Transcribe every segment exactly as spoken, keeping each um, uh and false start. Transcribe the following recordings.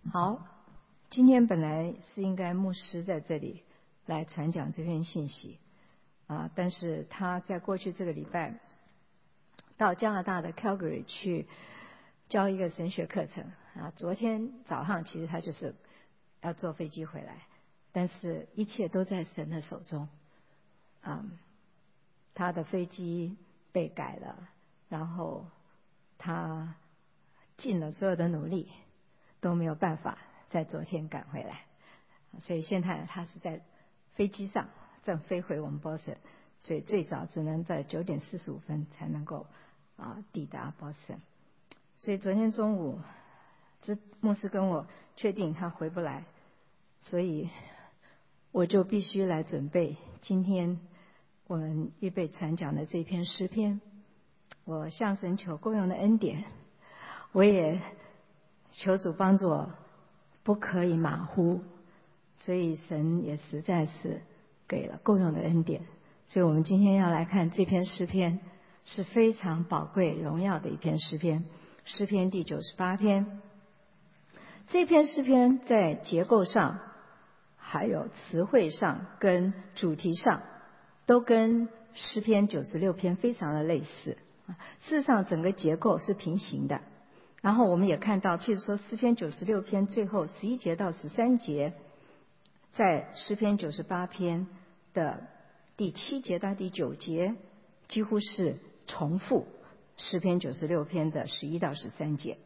好，今天本来是应该牧师在这里来传讲这篇信息啊，但是他在过去这个礼拜到加拿大的 Calgary 去教一个神学课程啊。昨天早上其实他就是要坐飞机回来，但是一切都在神的手中啊。他的飞机被改了，然后他尽了所有的努力都没有办法在昨天赶回来，所以现在他是在飞机上正飞回我们波士顿，所以最早只能在九点四十五分才能够啊抵达波士顿。所以昨天中午，这牧师跟我确定他回不来，所以我就必须来准备今天我们预备传讲的这篇诗篇。我向神求够用的恩典，我也求主帮助我不可以马虎，所以神也实在是给了够用的恩典。所以我们今天要来看这篇诗篇，是非常宝贵荣耀的一篇诗篇，诗篇第九十八篇。这篇诗篇在结构上还有词汇上跟主题上都跟诗篇九十六篇非常的类似，事实上整个结构是平行的。然后我们也看到，譬如说诗篇九十六篇最后十一节到十三节，在诗篇九十八篇的第七节到第九节几乎是重复诗篇九十六篇的十一到十三节。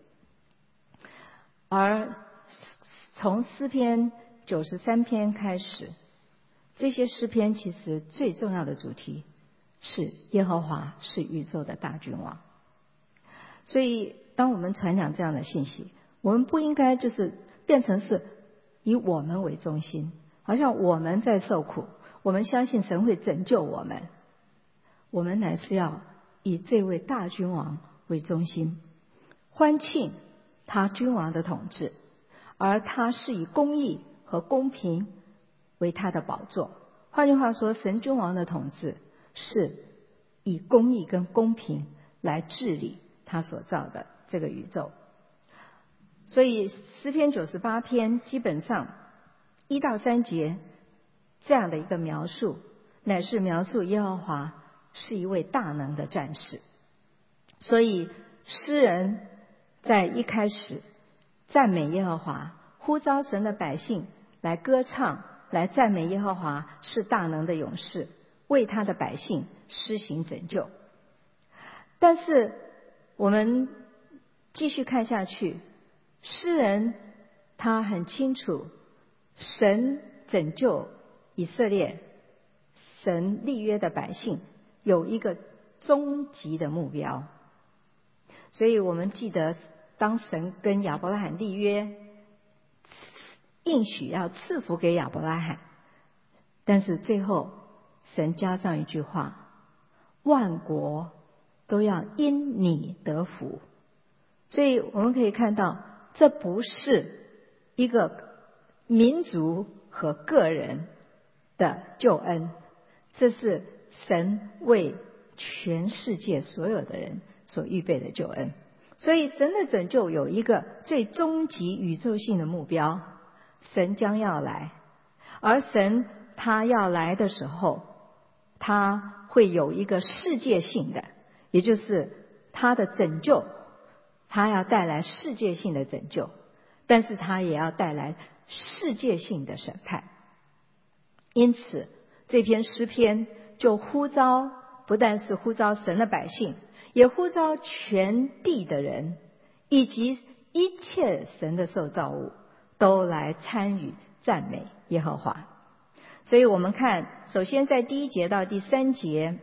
而从诗篇九十三篇开始，这些诗篇其实最重要的主题是耶和华是宇宙的大君王。所以当我们传讲这样的信息，我们不应该就是变成是以我们为中心，好像我们在受苦，我们相信神会拯救我们。我们乃是要以这位大君王为中心，欢庆他君王的统治，而他是以公义和公平为他的宝座。换句话说，神君王的统治是以公义跟公平来治理他所造的这个宇宙。所以诗篇九十八篇基本上一到三节这样的一个描述，乃是描述耶和华是一位大能的战士。所以诗人在一开始赞美耶和华，呼召神的百姓来歌唱，来赞美耶和华是大能的勇士，为他的百姓施行拯救。但是我们继续看下去，诗人他很清楚，神拯救以色列，神立约的百姓有一个终极的目标。所以我们记得，当神跟亚伯拉罕立约，应许要赐福给亚伯拉罕，但是最后神加上一句话，万国都要因你得福。所以我们可以看到，这不是一个民族和个人的救恩，这是神为全世界所有的人所预备的救恩。所以神的拯救有一个最终极宇宙性的目标，神将要来，而神他要来的时候，他会有一个世界性的，也就是他的拯救，他要带来世界性的拯救，但是他也要带来世界性的审判。因此这篇诗篇就呼召，不但是呼召神的百姓，也呼召全地的人，以及一切神的受造物都来参与赞美耶和华。所以我们看，首先在第一节到第三节，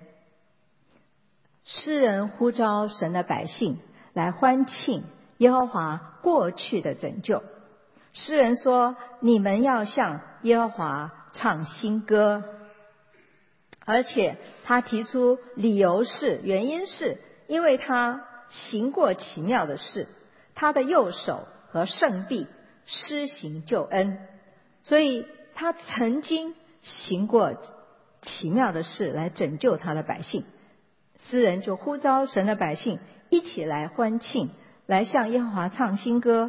诗人呼召神的百姓来欢庆耶和华过去的拯救。诗人说，你们要向耶和华唱新歌，而且他提出理由是，原因是因为他行过奇妙的事，他的右手和圣臂施行救恩，所以他曾经行过奇妙的事来拯救他的百姓。诗人就呼召神的百姓一起来欢庆，来向耶和华唱新歌，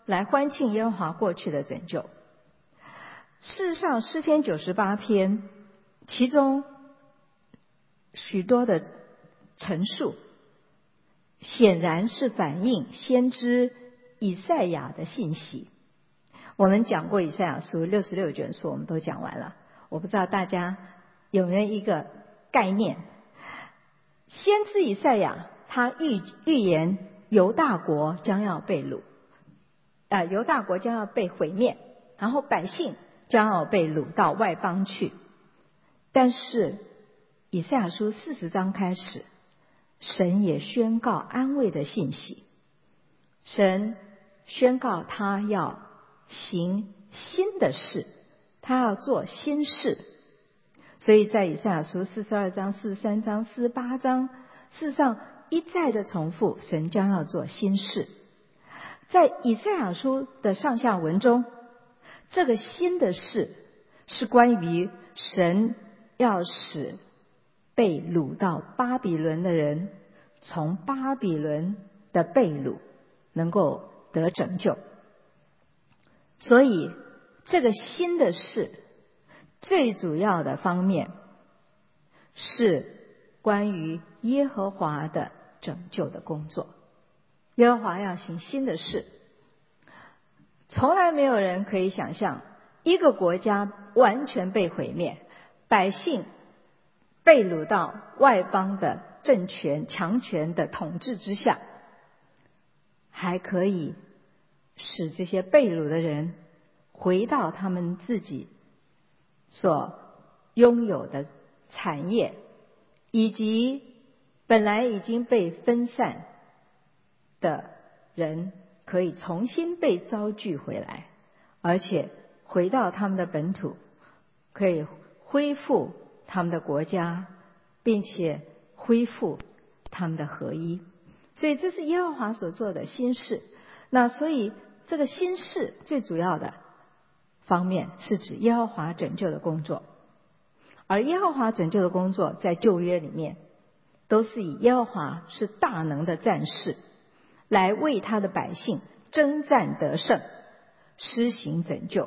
来欢庆耶和华过去的拯救。事实上，诗篇九十八篇其中许多的陈述显然是反映先知以赛亚的信息。我们讲过以赛亚书六十六卷书，我们都讲完了，我不知道大家有没有一个概念。先知以赛亚他预预言犹大国将要被掳，呃，犹大国将要被毁灭，然后百姓将要被掳到外邦去。但是以赛亚书四十章开始，神也宣告安慰的信息，神宣告他要行新的事，他要做新事。所以在以赛亚书四十二章、四十三章、四十八章，事实上一再的重复神将要做新事。在以赛亚书的上下文中，这个新的事是关于神要使被掳到巴比伦的人从巴比伦的被掳能够得拯救。所以这个新的事最主要的方面是关于耶和华的拯救的工作。耶和华要行新的事，从来没有人可以想象一个国家完全被毁灭，百姓被掳到外邦的政权强权的统治之下，还可以使这些被掳的人回到他们自己所拥有的产业，以及本来已经被分散的人可以重新被召聚回来，而且回到他们的本土，可以恢复他们的国家，并且恢复他们的合一。所以这是耶和华所做的新事。那所以这个新事最主要的方面是指耶和华拯救的工作，而耶和华拯救的工作在旧约里面都是以耶和华是大能的战士来为他的百姓征战得胜，施行拯救。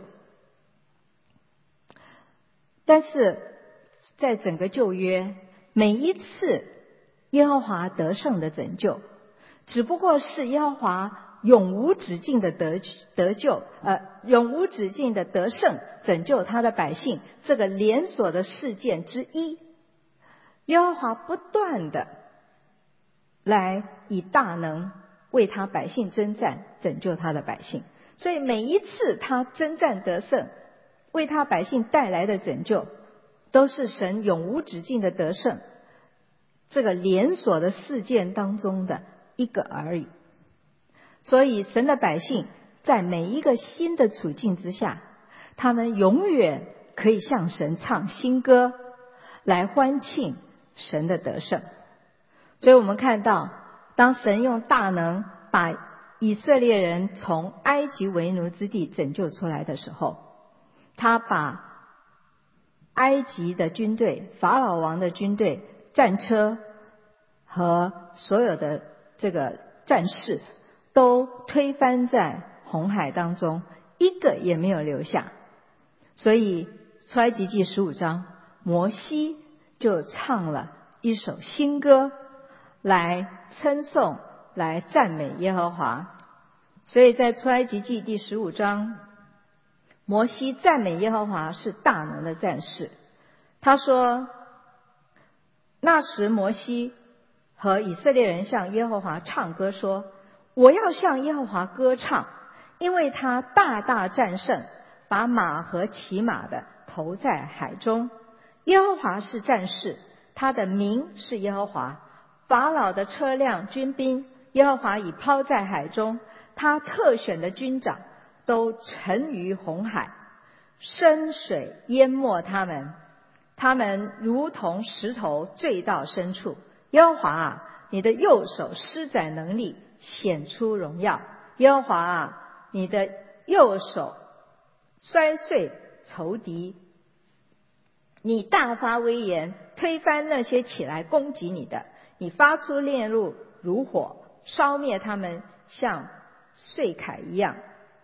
但是在整个旧约，每一次耶和华得胜的拯救只不过是耶和华永无止境的得得救呃，永无止境的得胜拯救他的百姓这个连锁的事件之一。耶和华不断的来以大能为他百姓征战，拯救他的百姓。所以每一次他征战得胜，为他百姓带来的拯救，都是神永无止境的得胜这个连锁的事件当中的一个而已。所以神的百姓在每一个新的处境之下，他们永远可以向神唱新歌，来欢庆神的得胜。所以我们看到，当神用大能把以色列人从埃及为奴之地拯救出来的时候，他把埃及的军队、法老王的军队、战车和所有的这个战士都推翻在红海当中，一个也没有留下。所以出埃及记十五章，摩西就唱了一首新歌来称颂，来赞美耶和华。所以在出埃及记第十五章，摩西赞美耶和华是大能的战士。他说，那时摩西和以色列人向耶和华唱歌说，我要向耶和华歌唱，因为他大大战胜，把马和骑马的投在海中。耶和华是战士，他的名是耶和华。法老的车辆军兵，耶和华已抛在海中，他特选的军长都沉于红海，深水淹没他们，他们如同石头坠到深处。耶和华啊，你的右手施展能力，显出荣耀。耶和华啊，你的右手摔碎仇敌，你大发威严，推翻那些起来攻击你的。你发出烈怒如火，烧灭他们像碎铠一样。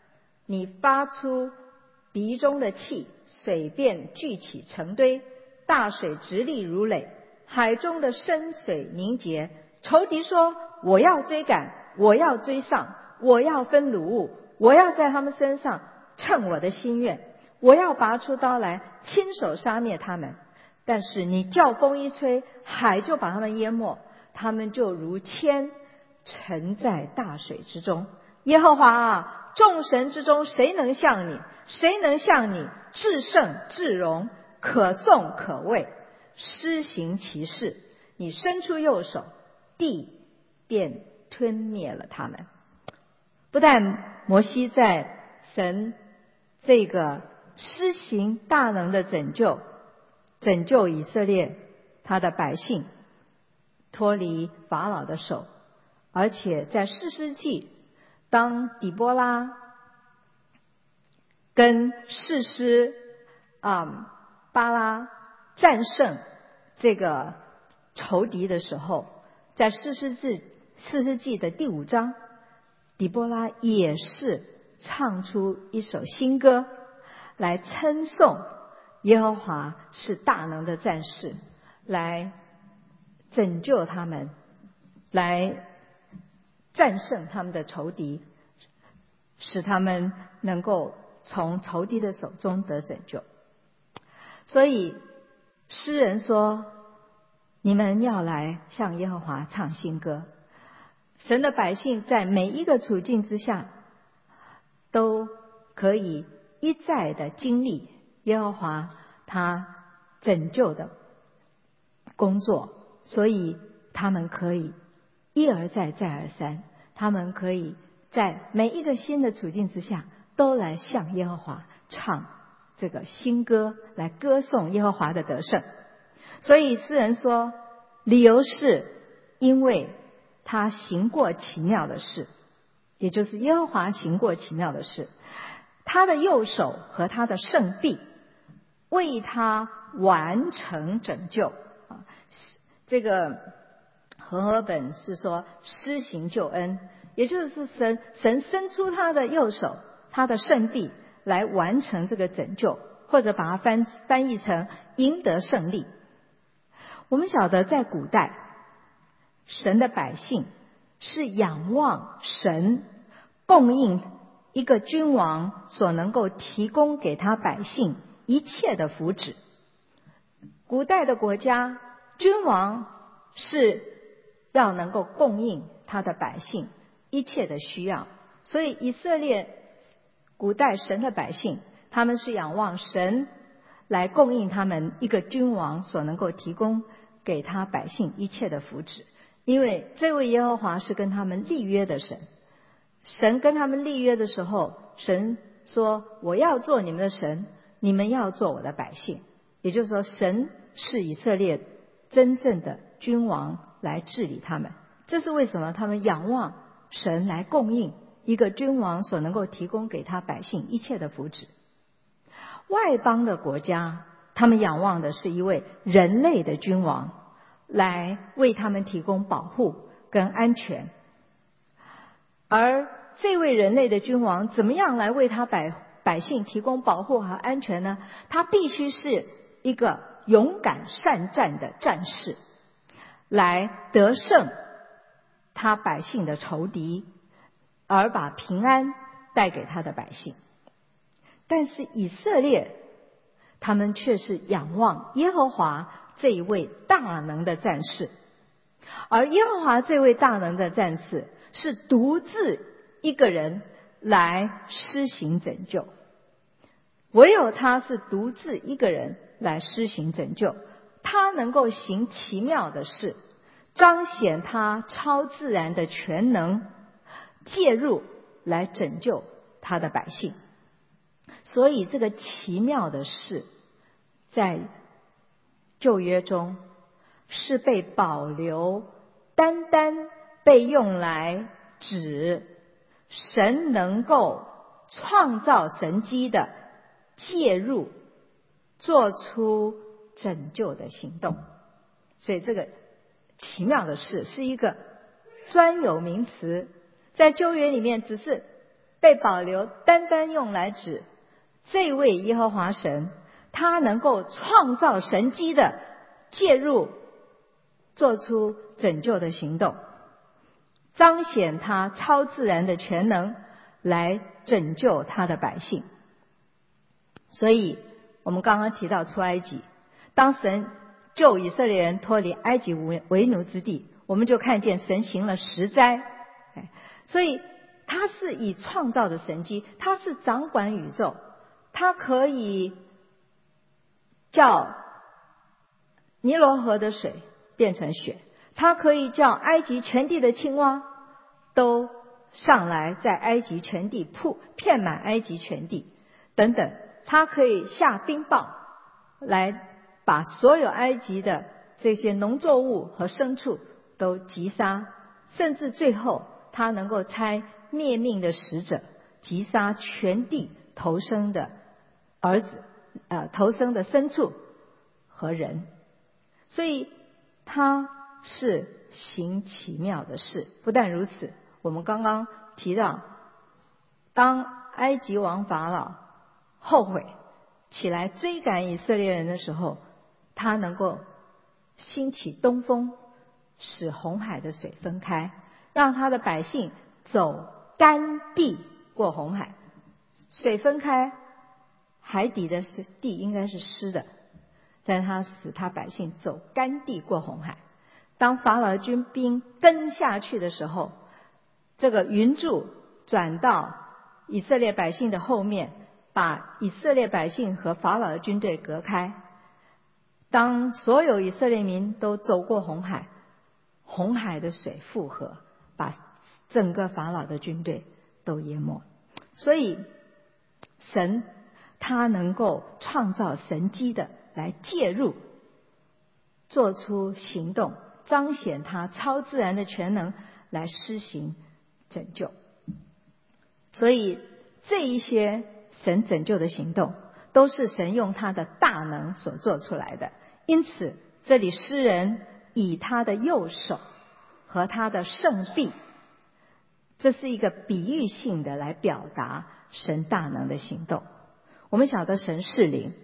你发出鼻中的气，水便聚起成堆，大水直立如垒，海中的深水凝结。仇敌说：我要追赶，我要追上，我要分掳物，我要在他们身上称我的心愿，我要拔出刀来亲手杀灭他们。但是你叫风一吹，海就把他们淹没，他们就如铅沉在大水之中。耶和华啊，众神之中谁能像你？谁能像你至圣至荣，可颂可畏，施行其事？你伸出右手，地便吞灭了他们。不但摩西在神这个施行大能的拯救，拯救以色列他的百姓脱离法老的手，而且在士师记，当底波拉跟士师啊巴拉战胜这个仇敌的时候，在士师记士师记的第五章，底波拉也是唱出一首新歌来称颂耶和华是大能的战士，来拯救他们，来战胜他们的仇敌，使他们能够从仇敌的手中得拯救。所以诗人说，你们要来向耶和华唱新歌。神的百姓在每一个处境之下都可以一再的经历耶和华他拯救的工作，所以他们可以一而再再而三，他们可以在每一个新的处境之下都来向耶和华唱这个新歌，来歌颂耶和华的得胜。所以诗人说，理由是因为他行过奇妙的事，也就是耶和华行过奇妙的事，他的右手和他的圣臂为他完成拯救。这个和合本是说施行救恩，也就是神神伸出他的右手，他的圣臂来完成这个拯救，或者把它翻翻译成赢得胜利。我们晓得在古代，神的百姓是仰望神供应一个君王所能够提供给他百姓一切的福祉。古代的国家，君王是要能够供应他的百姓一切的需要，所以以色列古代神的百姓，他们是仰望神来供应他们一个君王所能够提供给他百姓一切的福祉。因为这位耶和华是跟他们立约的神，神跟他们立约的时候，神说我要做你们的神，你们要做我的百姓。也就是说，神是以色列真正的君王来治理他们。这是为什么他们仰望神来供应一个君王所能够提供给他百姓一切的福祉。外邦的国家，他们仰望的是一位人类的君王来为他们提供保护跟安全。而这位人类的君王怎么样来为他百百姓提供保护和安全呢？他必须是一个勇敢善战的战士，来得胜他百姓的仇敌，而把平安带给他的百姓。但是以色列他们却是仰望耶和华这一位大能的战士，而耶和华这位大能的战士是独自一个人来施行拯救，唯有他是独自一个人来施行拯救，他能够行奇妙的事，彰显他超自然的全能，介入来拯救他的百姓。所以这个奇妙的事在旧约中是被保留，单单被用来指神能够创造神迹的介入，做出拯救的行动。所以这个奇妙的事是一个专有名词，在旧约里面只是被保留，单单用来指这位耶和华神，他能够创造神迹的介入，做出拯救的行动，彰显他超自然的全能，来拯救他的百姓。所以我们刚刚提到出埃及，当神救以色列人脱离埃及为奴之地，我们就看见神行了十灾。所以他是以创造的神迹，他是掌管宇宙，他可以叫尼罗河的水变成血，他可以叫埃及全地的青蛙都上来，在埃及全地铺遍满埃及全地等等，他可以下冰雹来把所有埃及的这些农作物和牲畜都击杀，甚至最后他能够差灭命的使者击杀全地投生的儿子呃投生的牲畜和人。所以他是行奇妙的事。不但如此，我们刚刚提到，当埃及王法老后悔起来追赶以色列人的时候，他能够兴起东风，使红海的水分开，让他的百姓走干地过红海。水分开，海底的地应该是湿的，但他使他百姓走干地过红海。当法老的军兵跟下去的时候，这个云柱转到以色列百姓的后面，把以色列百姓和法老的军队隔开。当所有以色列民都走过红海，红海的水复合，把整个法老的军队都淹没。所以神他能够创造神迹的来介入，做出行动，彰显他超自然的全能，来施行拯救。所以这一些神拯救的行动，都是神用他的大能所做出来的。因此这里诗人以他的右手和他的圣臂，这是一个比喻性的来表达神大能的行动。我们晓得神是灵，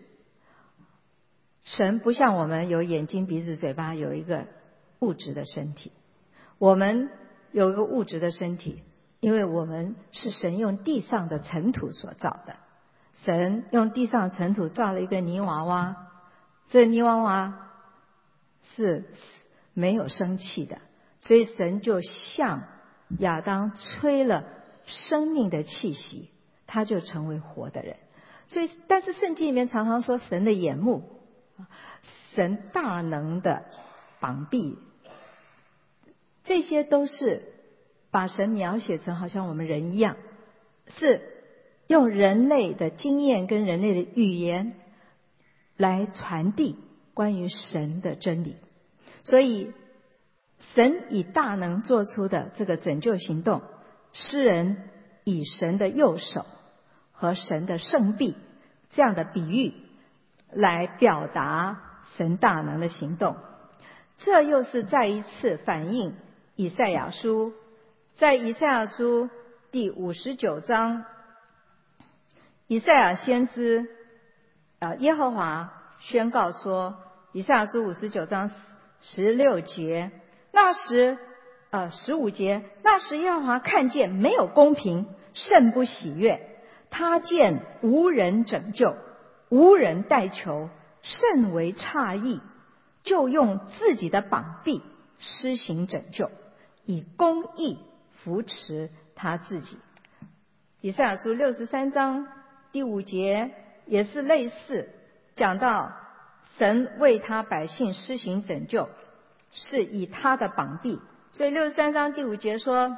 神不像我们有眼睛鼻子嘴巴，有一个物质的身体。我们有一个物质的身体，因为我们是神用地上的尘土所造的。神用地上的尘土造了一个泥娃娃，这泥娃娃是没有生气的，所以神就向亚当吹了生命的气息，他就成为活的人。所以但是圣经里面常常说神的眼目，神大能的膀臂，这些都是把神描写成好像我们人一样，是用人类的经验跟人类的语言来传递关于神的真理。所以神以大能做出的这个拯救行动，诗人以神的右手和神的圣臂这样的比喻来表达神大能的行动。这又是再一次反映以赛亚书，在以赛亚书第五十九章，以赛亚先知呃耶和华宣告说，以赛亚书五十九章十六节，那时呃十五节，那时耶和华看见没有公平，甚不喜悦，他见无人拯救，无人代求，甚为诧异，就用自己的膀臂施行拯救，以公义扶持他自己。以赛亚书六十三章第五节也是类似，讲到神为他百姓施行拯救，是以他的膀臂。所以六十三章第五节说，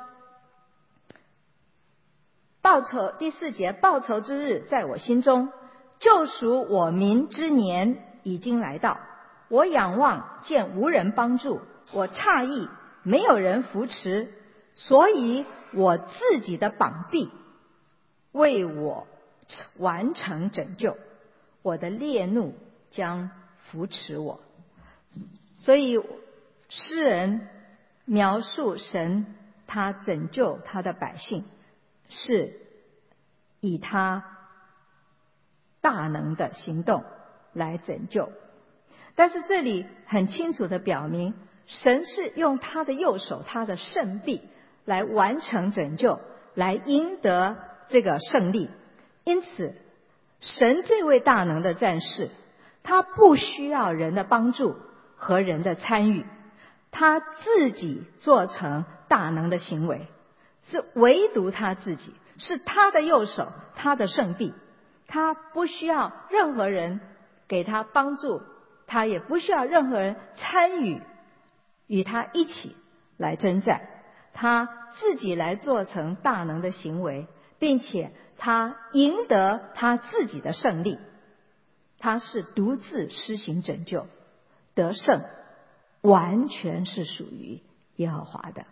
报仇，第四节，报仇之日在我心中，救赎我民之年已经来到。我仰望见无人帮助，我诧异没有人扶持，所以我自己的膀臂为我完成拯救，我的烈怒将扶持我。所以诗人描述神他拯救他的百姓，是以他大能的行动来拯救。但是这里很清楚的表明，神是用他的右手，他的圣臂来完成拯救，来赢得这个胜利。因此神这位大能的战士，他不需要人的帮助和人的参与，他自己做成大能的行为，是唯独他自己，是他的右手，他的圣臂，他不需要任何人给他帮助，他也不需要任何人参与与他一起来征战，他自己来做成大能的行为，并且他赢得他自己的胜利。他是独自施行拯救，得胜完全是属于耶和华的。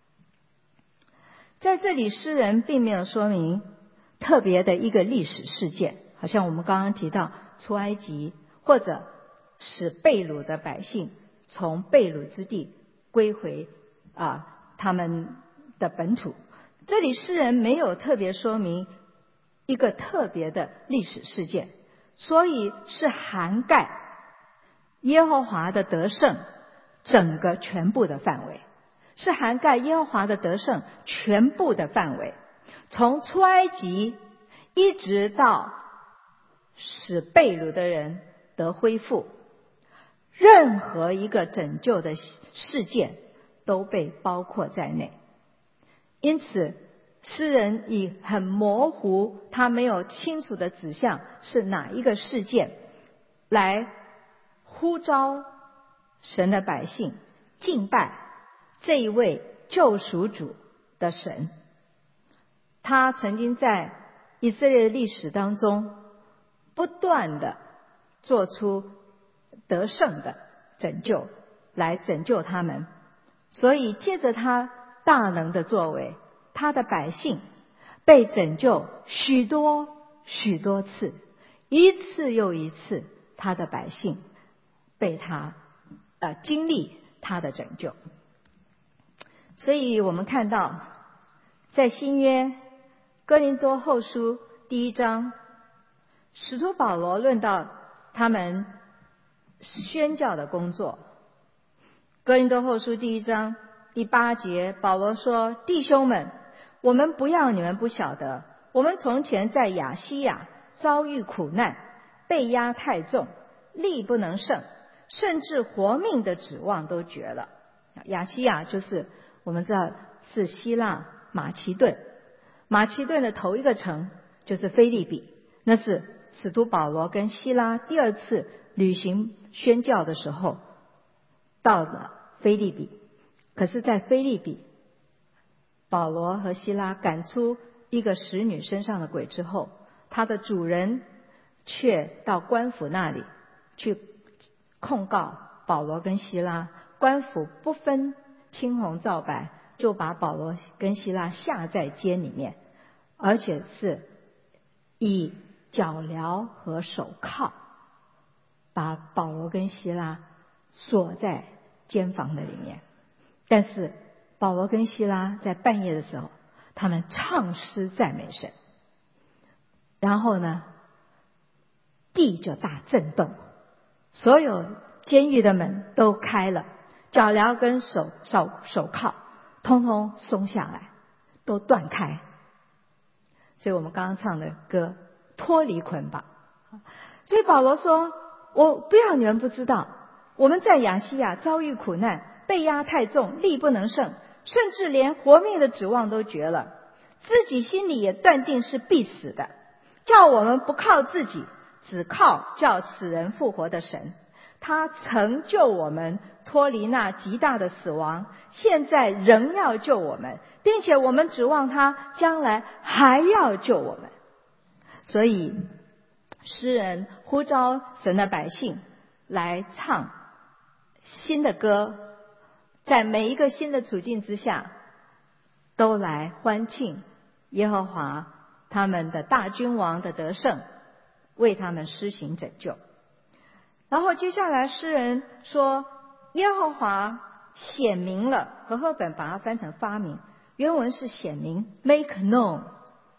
在这里诗人并没有说明特别的一个历史事件，好像我们刚刚提到出埃及，或者使被掳的百姓从被掳之地归回啊他们的本土。这里诗人没有特别说明一个特别的历史事件，所以是涵盖耶和华的得胜整个全部的范围，是涵盖耶和华的得胜全部的范围，从出埃及一直到使被掳的人得恢复，任何一个拯救的事件都被包括在内。因此诗人以很模糊，他没有清楚的指向是哪一个事件，来呼召神的百姓敬拜这一位救赎主的神。他曾经在以色列的历史当中不断的做出得胜的拯救，来拯救他们，所以借着他大能的作为，他的百姓被拯救许多许多次，一次又一次，他的百姓被他呃经历他的拯救。所以我们看到在新约哥林多后书第一章，使徒保罗论到他们宣教的工作。哥林多后书第一章第八节，保罗说：弟兄们，我们不要你们不晓得，我们从前在亚西亚遭遇苦难，被压太重，力不能胜，甚至活命的指望都绝了。亚西亚就是我们知道是希腊马其顿，马其顿的头一个城就是腓立比，那是使徒保罗跟希拉第二次旅行宣教的时候到了腓立比。可是在腓立比，保罗和希拉赶出一个使女身上的鬼之后，他的主人却到官府那里去控告保罗跟希拉，官府不分青红皂白，就把保罗跟希拉下在监里面，而且是以脚镣和手铐把保罗跟希拉锁在监房的里面。但是保罗跟希拉在半夜的时候，他们唱诗赞美神，然后呢，地就大震动，所有监狱的门都开了，脚镣跟手手手铐通通松下来，都断开。所以我们刚刚唱的歌脱离捆绑。所以保罗说，我不要你们不知道，我们在亚西亚遭遇苦难，被压太重，力不能胜，甚至连活命的指望都绝了，自己心里也断定是必死的，叫我们不靠自己，只靠叫死人复活的神。他曾救我们脱离那极大的死亡，现在仍要救我们，并且我们指望他将来还要救我们。所以诗人呼召神的百姓来唱新的歌，在每一个新的处境之下，都来欢庆耶和华他们的大君王的得胜，为他们施行拯救。然后接下来诗人说，耶和华显明了，和合本把它翻成发明，原文是显明 make known，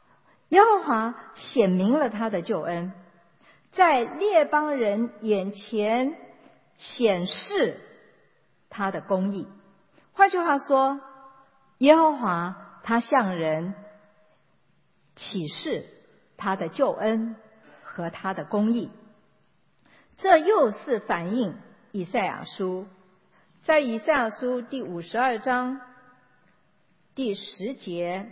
耶和华显明了他的救恩，在列邦人眼前显示他的公义。换句话说，耶和华他向人启示他的救恩和他的公义。这又是反映以赛亚书，在以赛亚书第五十二章第十节，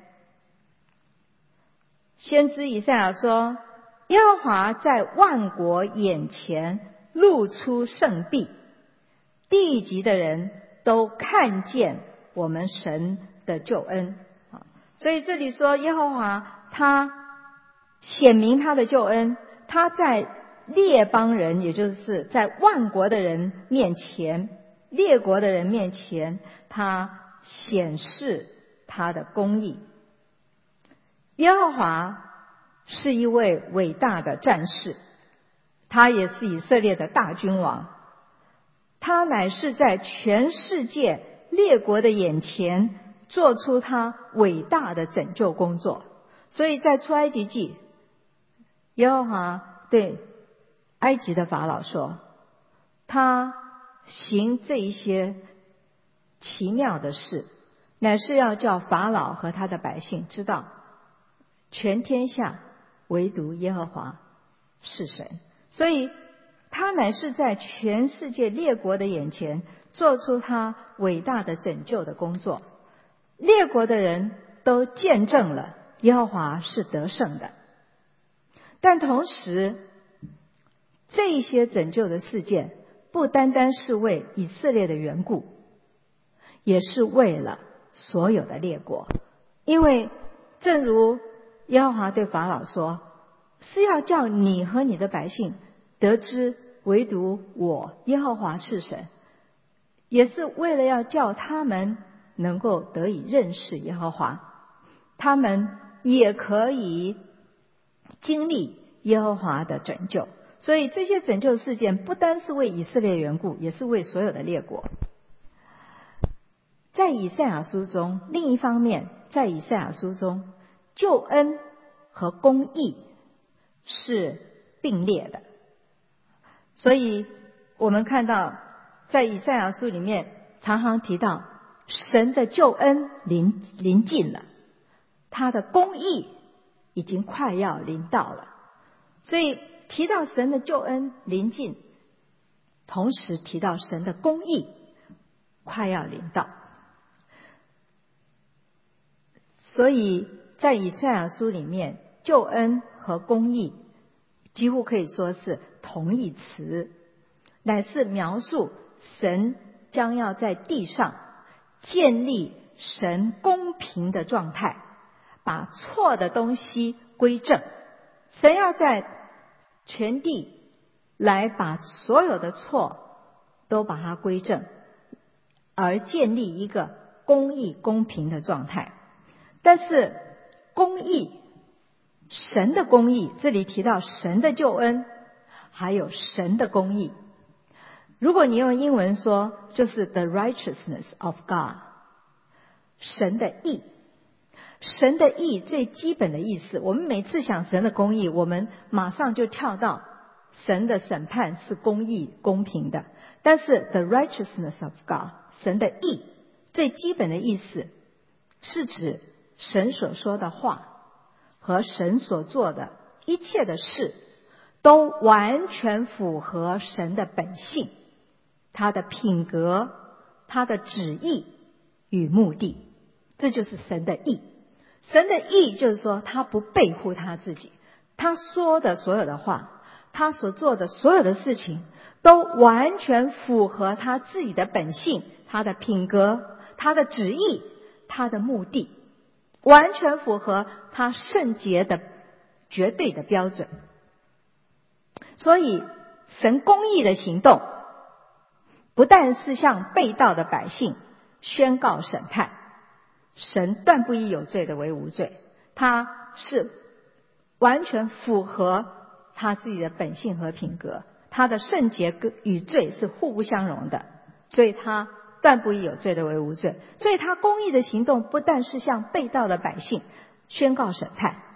先知以赛亚说，耶和华在万国眼前露出圣臂，地极的人都看见我们神的救恩。所以这里说耶和华他显明他的救恩，他在列邦人，也就是在万国的人面前，列国的人面前，他显示他的公义。耶和华是一位伟大的战士，他也是以色列的大君王，他乃是在全世界列国的眼前做出他伟大的拯救工作。所以在出埃及记，耶和华对埃及的法老说，他行这一些奇妙的事，乃是要叫法老和他的百姓知道，全天下唯独耶和华是神。所以他乃是在全世界列国的眼前做出他伟大的拯救的工作，列国的人都见证了耶和华是得胜的。但同时，这些拯救的事件不单单是为以色列的缘故，也是为了所有的列国。因为正如耶和华对法老说，是要叫你和你的百姓得知唯独我耶和华是神，也是为了要叫他们能够得以认识耶和华，他们也可以经历耶和华的拯救。所以这些拯救事件不单是为以色列缘故，也是为所有的列国。在以赛亚书中，另一方面，在以赛亚书中，救恩和公义是并列的。所以我们看到在以赛亚书里面常常提到神的救恩临临近了，他的公义已经快要临到了。所以提到神的救恩临近，同时提到神的公义快要临到。所以在以赛亚书里面，救恩和公义几乎可以说是同义词，乃是描述神将要在地上建立神公平的状态，把错的东西归正。神要在全地来把所有的错都把它归正，而建立一个公义公平的状态。但是公义，神的公义，这里提到神的救恩还有神的公义。如果你用英文说，就是 the righteousness of God， 神的义。神的义最基本的意思，我们每次想神的公义，我们马上就跳到神的审判是公义公平的。但是 the righteousness of God， 神的义最基本的意思是指神所说的话和神所做的一切的事都完全符合神的本性，他的品格，他的旨意与目的。这就是神的义。神的义就是说，他不背负他自己，他说的所有的话，他所做的所有的事情都完全符合他自己的本性，他的品格，他的旨意，他的目的，完全符合他圣洁的绝对的标准。所以神公义的行动不但是向被盗的百姓宣告审判，神断不以有罪的为无罪，他是完全符合他自己的本性和品格，他的圣洁与罪是互不相容的，所以他断不以有罪的为无罪。所以他公义的行动不但是向被盗的百姓宣告审判，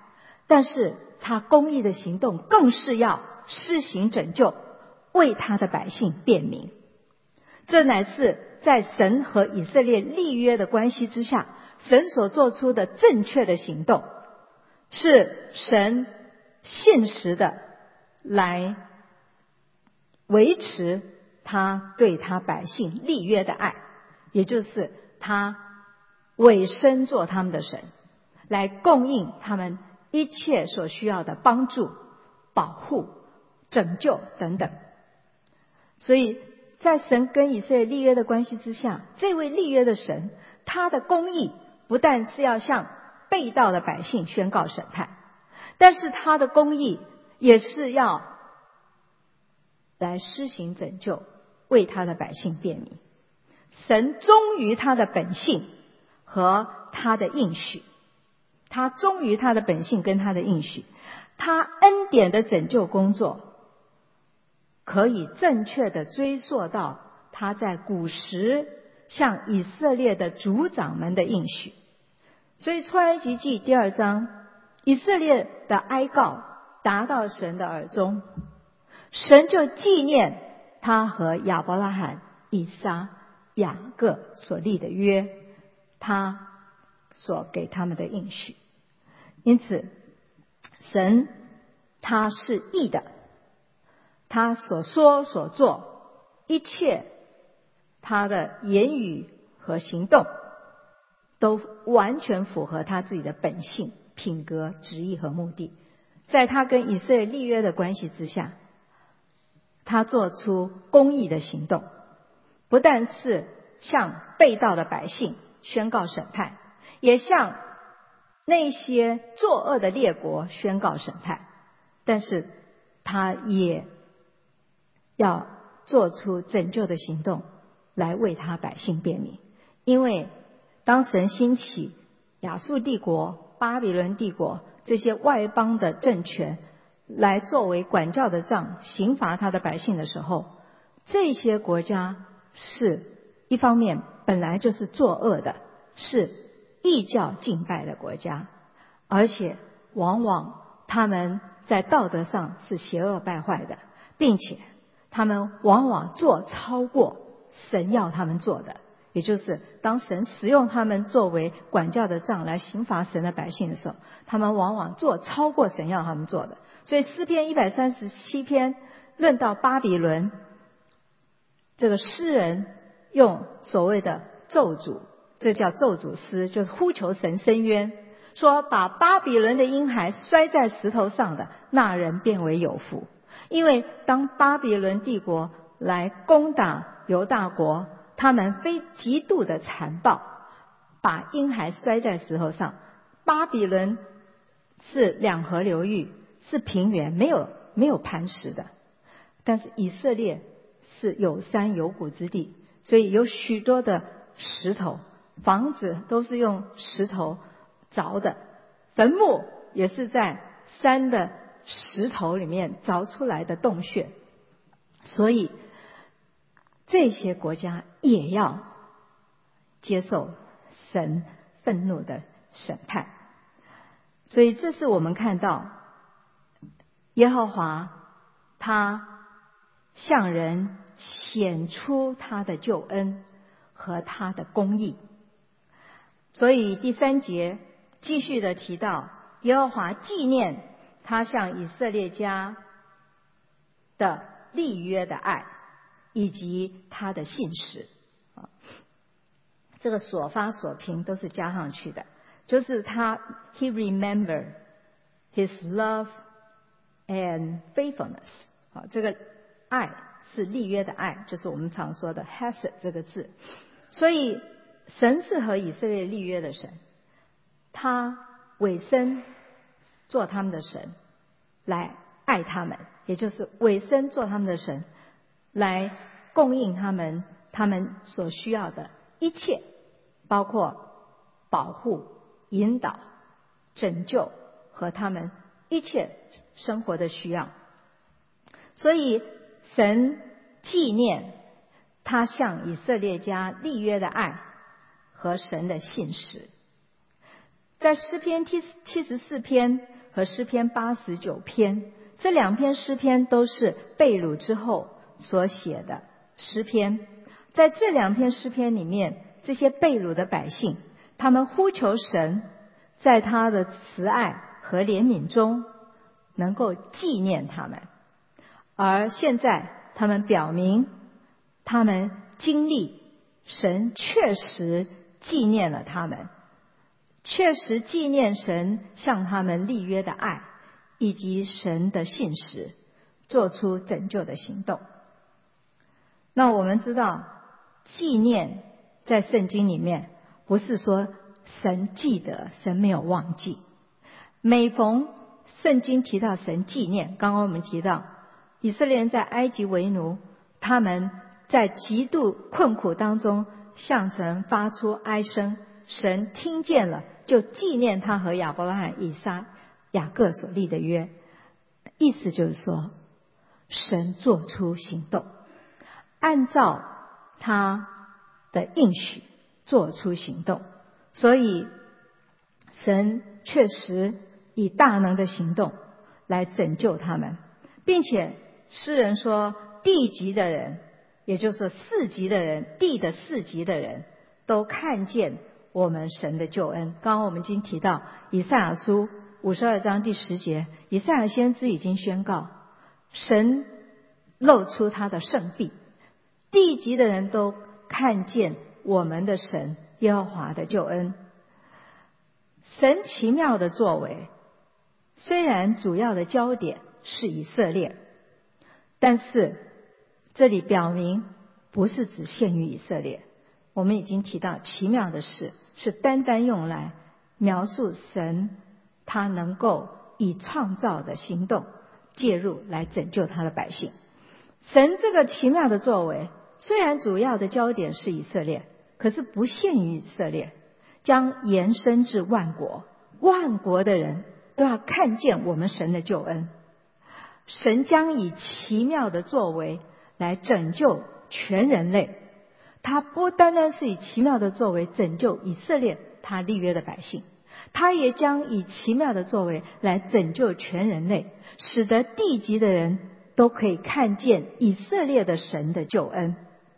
但是他公义的行动更是要施行拯救，为他的百姓辩明。这乃是在神和以色列立约的关系之下，神所做出的正确的行动，是神信实的来维持他对他百姓立约的爱，也就是他委身做他们的神，来供应他们一切所需要的帮助、保护、拯救等等。所以在神跟以色列立约的关系之下，这位立约的神，他的公义不但是要向被盗的百姓宣告审判，但是他的公义也是要来施行拯救，为他的百姓辩明。神忠于他的本性和他的应许，他忠于他的本性跟他的应许，他恩典的拯救工作可以正确的追溯到他在古时向以色列的族长们的应许。所以出埃及记第二章，以色列的哀告达到神的耳中，神就纪念他和亚伯拉罕、以撒、雅各所立的约，他所给他们的应许。因此神他是义的，他所说所做一切，他的言语和行动都完全符合他自己的本性、品格、旨意和目的。在他跟以色列立约的关系之下，他做出公义的行动，不但是向被盗的百姓宣告审判，也向那些作恶的列国宣告审判，但是他也要做出拯救的行动，来为他百姓辩明。因为当神兴起亚述帝国、巴比伦帝国这些外邦的政权来作为管教的杖，刑罚他的百姓的时候，这些国家是一方面本来就是作恶的，是异教敬拜的国家，而且往往他们在道德上是邪恶败坏的，并且他们往往做超过神要他们做的，也就是当神使用他们作为管教的杖来刑罚神的百姓的时候，他们往往做超过神要他们做的。所以诗篇一百三十七篇论到巴比伦，这个诗人用所谓的咒诅，这叫咒诅诗，就是呼求神伸冤，说把巴比伦的婴孩摔在石头上的那人变为有福。因为当巴比伦帝国来攻打犹大国，他们非极度的残暴，把婴孩摔在石头上。巴比伦是两河流域，是平原，没有没有磐石的，但是以色列是有山有谷之地，所以有许多的石头，房子都是用石头凿的，坟墓也是在山的石头里面凿出来的洞穴，所以这些国家也要接受神愤怒的审判。所以这是我们看到耶和华他向人显出他的救恩和他的公义。所以第三节继续的提到耶和华纪念他向以色列家的立约的爱，以及他的信实。这个所发所凭都是加上去的，就是他 he remember his love and faithfulness。 这个爱是立约的爱，就是我们常说的 hesed 这个字。所以神是和以色列立约的神，他委身做他们的神来爱他们，也就是委身做他们的神来供应他们他们所需要的一切，包括保护、引导、拯救和他们一切生活的需要。所以神纪念他向以色列家立约的爱和神的信实。在诗篇七十四篇和和诗篇八十九篇，这两篇诗篇都是被掳之后所写的诗篇。在这两篇诗篇里面，这些被掳的百姓，他们呼求神在他的慈爱和怜悯中能够纪念他们，而现在他们表明他们经历神确实纪念了他们，确实纪念神向他们立约的爱，以及神的信实，做出拯救的行动。那我们知道，纪念在圣经里面不是说神记得，神没有忘记。每逢圣经提到神纪念，刚刚我们提到以色列人在埃及为奴，他们在极度困苦当中向神发出哀声，神听见了，就纪念他和亚伯拉罕、以撒、雅各所立的约。意思就是说，神做出行动，按照他的应许做出行动，所以神确实以大能的行动来拯救他们，并且诗人说，地级的人，也就是四级的人，地的四级的人都看见我们神的救恩。刚刚我们已经提到以赛亚书五十二章第十节，以赛亚先知已经宣告，神露出他的圣臂，地级的人都看见我们的神耶和华的救恩。神奇妙的作为，虽然主要的焦点是以色列，但是这里表明不是只限于以色列。我们已经提到奇妙的事是单单用来描述神他能够以创造的行动介入来拯救他的百姓。神这个奇妙的作为虽然主要的焦点是以色列，可是不限于以色列，将延伸至万国，万国的人都要看见我们神的救恩。神将以奇妙的作为来拯救全人类，他不单单是以奇妙的作为拯救以色列他立约的百姓，他也将以奇妙的作为来拯救全人类，使得地级的人都可以看见以色列的神的救恩。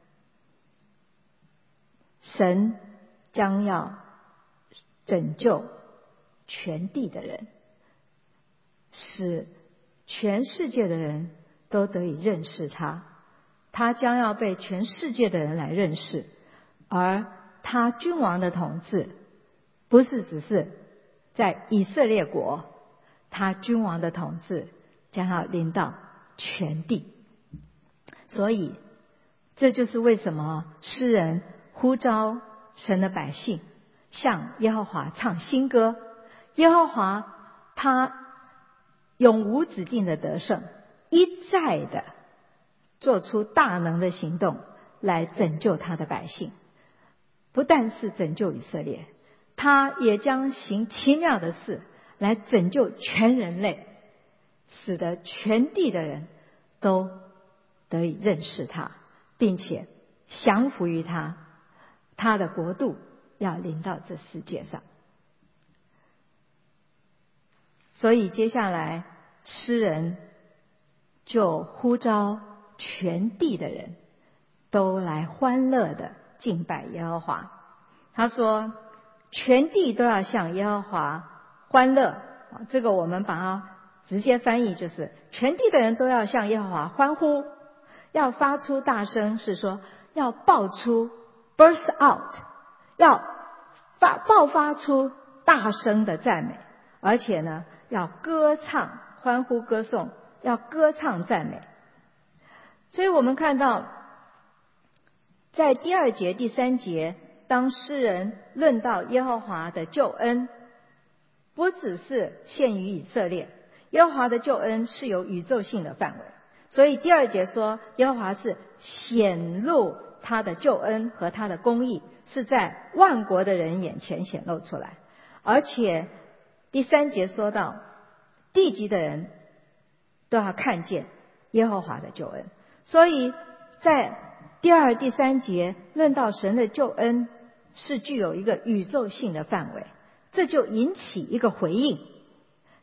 神将要拯救全地的人，使全世界的人都得以认识他，他将要被全世界的人来认识，而他君王的统治不是只是在以色列国，他君王的统治将要临到全地。所以这就是为什么诗人呼召神的百姓向耶和华唱新歌。耶和华他永无止境的得胜，一再的做出大能的行动来拯救他的百姓。不但是拯救以色列，他也将行奇妙的事来拯救全人类，使得全地的人都得以认识他，并且降服于他，他的国度要临到这世界上。所以接下来诗人就呼召全地的人都来欢乐的敬拜耶和华。他说全地都要向耶和华欢乐，这个我们把它直接翻译就是全地的人都要向耶和华欢呼，要发出大声，是说要爆出 burst out， 要发爆发出大声的赞美，而且呢要歌唱欢呼歌颂，要歌唱赞美。所以我们看到在第二节第三节，当诗人论到耶和华的救恩，不只是限于以色列，耶和华的救恩是有宇宙性的范围。所以第二节说耶和华是显露他的救恩和他的公义，是在万国的人眼前显露出来。而且第三节说到地级的人都要看见耶和华的救恩。所以在第二第三节论到神的救恩是具有一个宇宙性的范围，这就引起一个回应。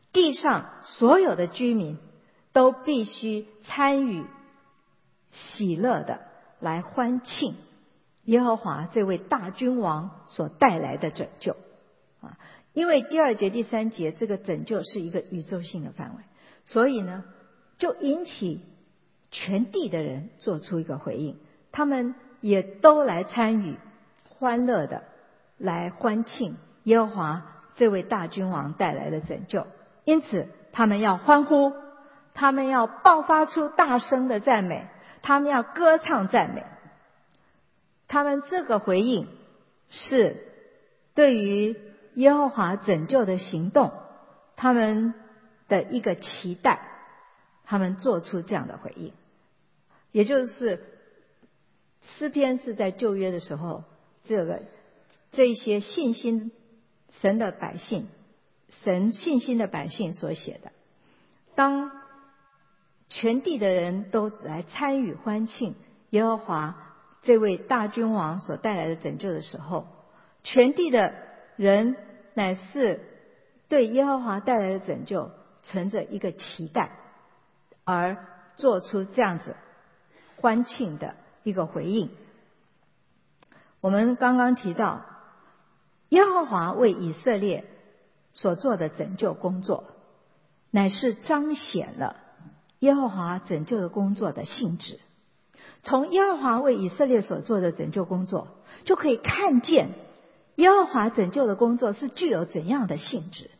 地上所有的居民都必须参与喜乐的来欢庆耶和华这位大君王所带来的拯救啊！因为第二节第三节这个拯救是一个宇宙性的范围，所以呢就引起全地的人做出一个回应，他们也都来参与欢乐的来欢庆耶和华这位大君王带来的拯救。因此他们要欢呼，他们要爆发出大声的赞美，他们要歌唱赞美。他们这个回应是对于耶和华拯救的行动他们的一个期待，他们做出这样的回应。也就是诗篇是在旧约的时候，这个这些信心神的百姓，神信心的百姓所写的。当全地的人都来参与欢庆耶和华这位大君王所带来的拯救的时候，全地的人乃是对耶和华带来的拯救存着一个期待，而做出这样子欢庆的一个回应。我们刚刚提到耶和华为以色列所做的拯救工作，乃是彰显了耶和华拯救的工作的性质。从耶和华为以色列所做的拯救工作，就可以看见耶和华拯救的工作是具有怎样的性质。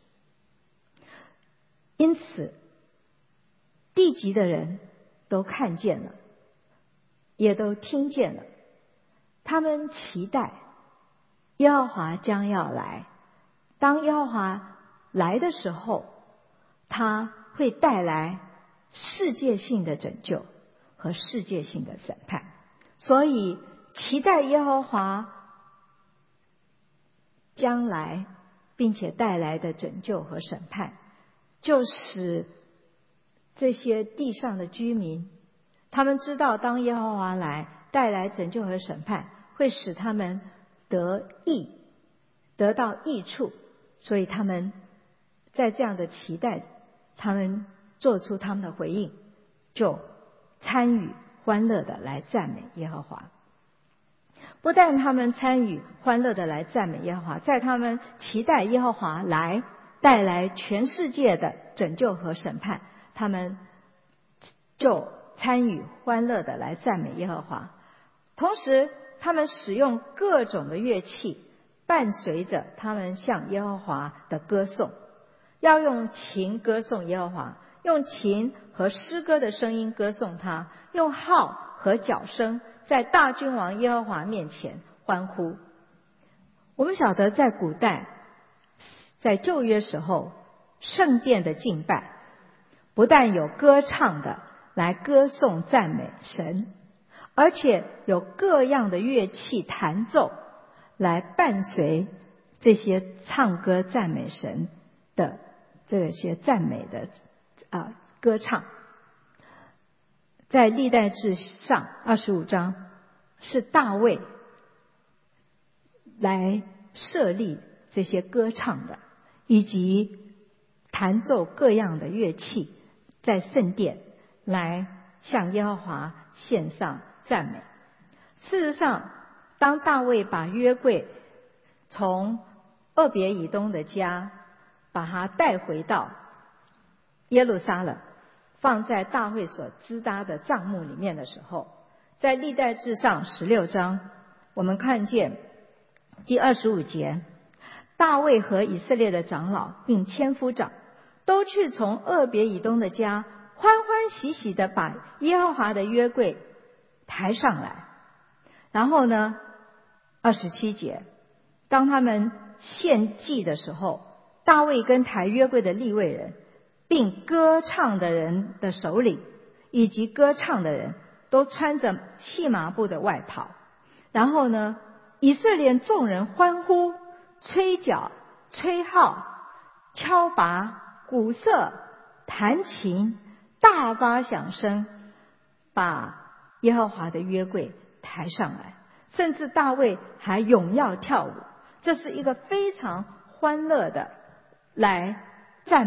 因此地极的人都看见了，也都听见了，他们期待耶和华将要来。当耶和华来的时候，他会带来世界性的拯救和世界性的审判。所以期待耶和华将来并且带来的拯救和审判，就使这些地上的居民，他们知道当耶和华来带来拯救和审判，会使他们得益，得到益处。所以他们在这样的期待，他们做出他们的回应，就参与欢乐的来赞美耶和华。不但他们参与欢乐的来赞美耶和华，在他们期待耶和华来带来全世界的拯救和审判，他们就参与欢乐的来赞美耶和华。同时他们使用各种的乐器，伴随着他们向耶和华的歌颂。要用琴歌颂耶和华，用琴和诗歌的声音歌颂他，用号和角声在大君王耶和华面前欢呼。我们晓得在古代，在旧约时候，圣殿的敬拜不但有歌唱的来歌颂赞美神，而且有各样的乐器弹奏来伴随这些唱歌赞美神的这些赞美的啊歌唱。在历代志上二十五章，是大卫来设立这些歌唱的，以及弹奏各样的乐器，在圣殿来向耶和华献上赞美。事实上，当大卫把约柜从俄别以东的家把它带回到耶路撒冷，放在大卫所支搭的帐幕里面的时候，在历代志上十六章，我们看见第二十五节，大卫和以色列的长老并千夫长都去从俄别以东的家欢欢喜喜地把耶和华的约柜抬上来。然后呢，二十七节，当他们献祭的时候，大卫跟抬约柜的利未人并歌唱的人的首领以及歌唱的人都穿着细麻布的外袍。然后呢，以色列众人欢呼，吹角、吹号、敲拔、鼓瑟、弹琴，大发响声，把耶和华的约柜抬上来。甚至大卫还踊跃跳舞，这是一个非常欢乐的来赞美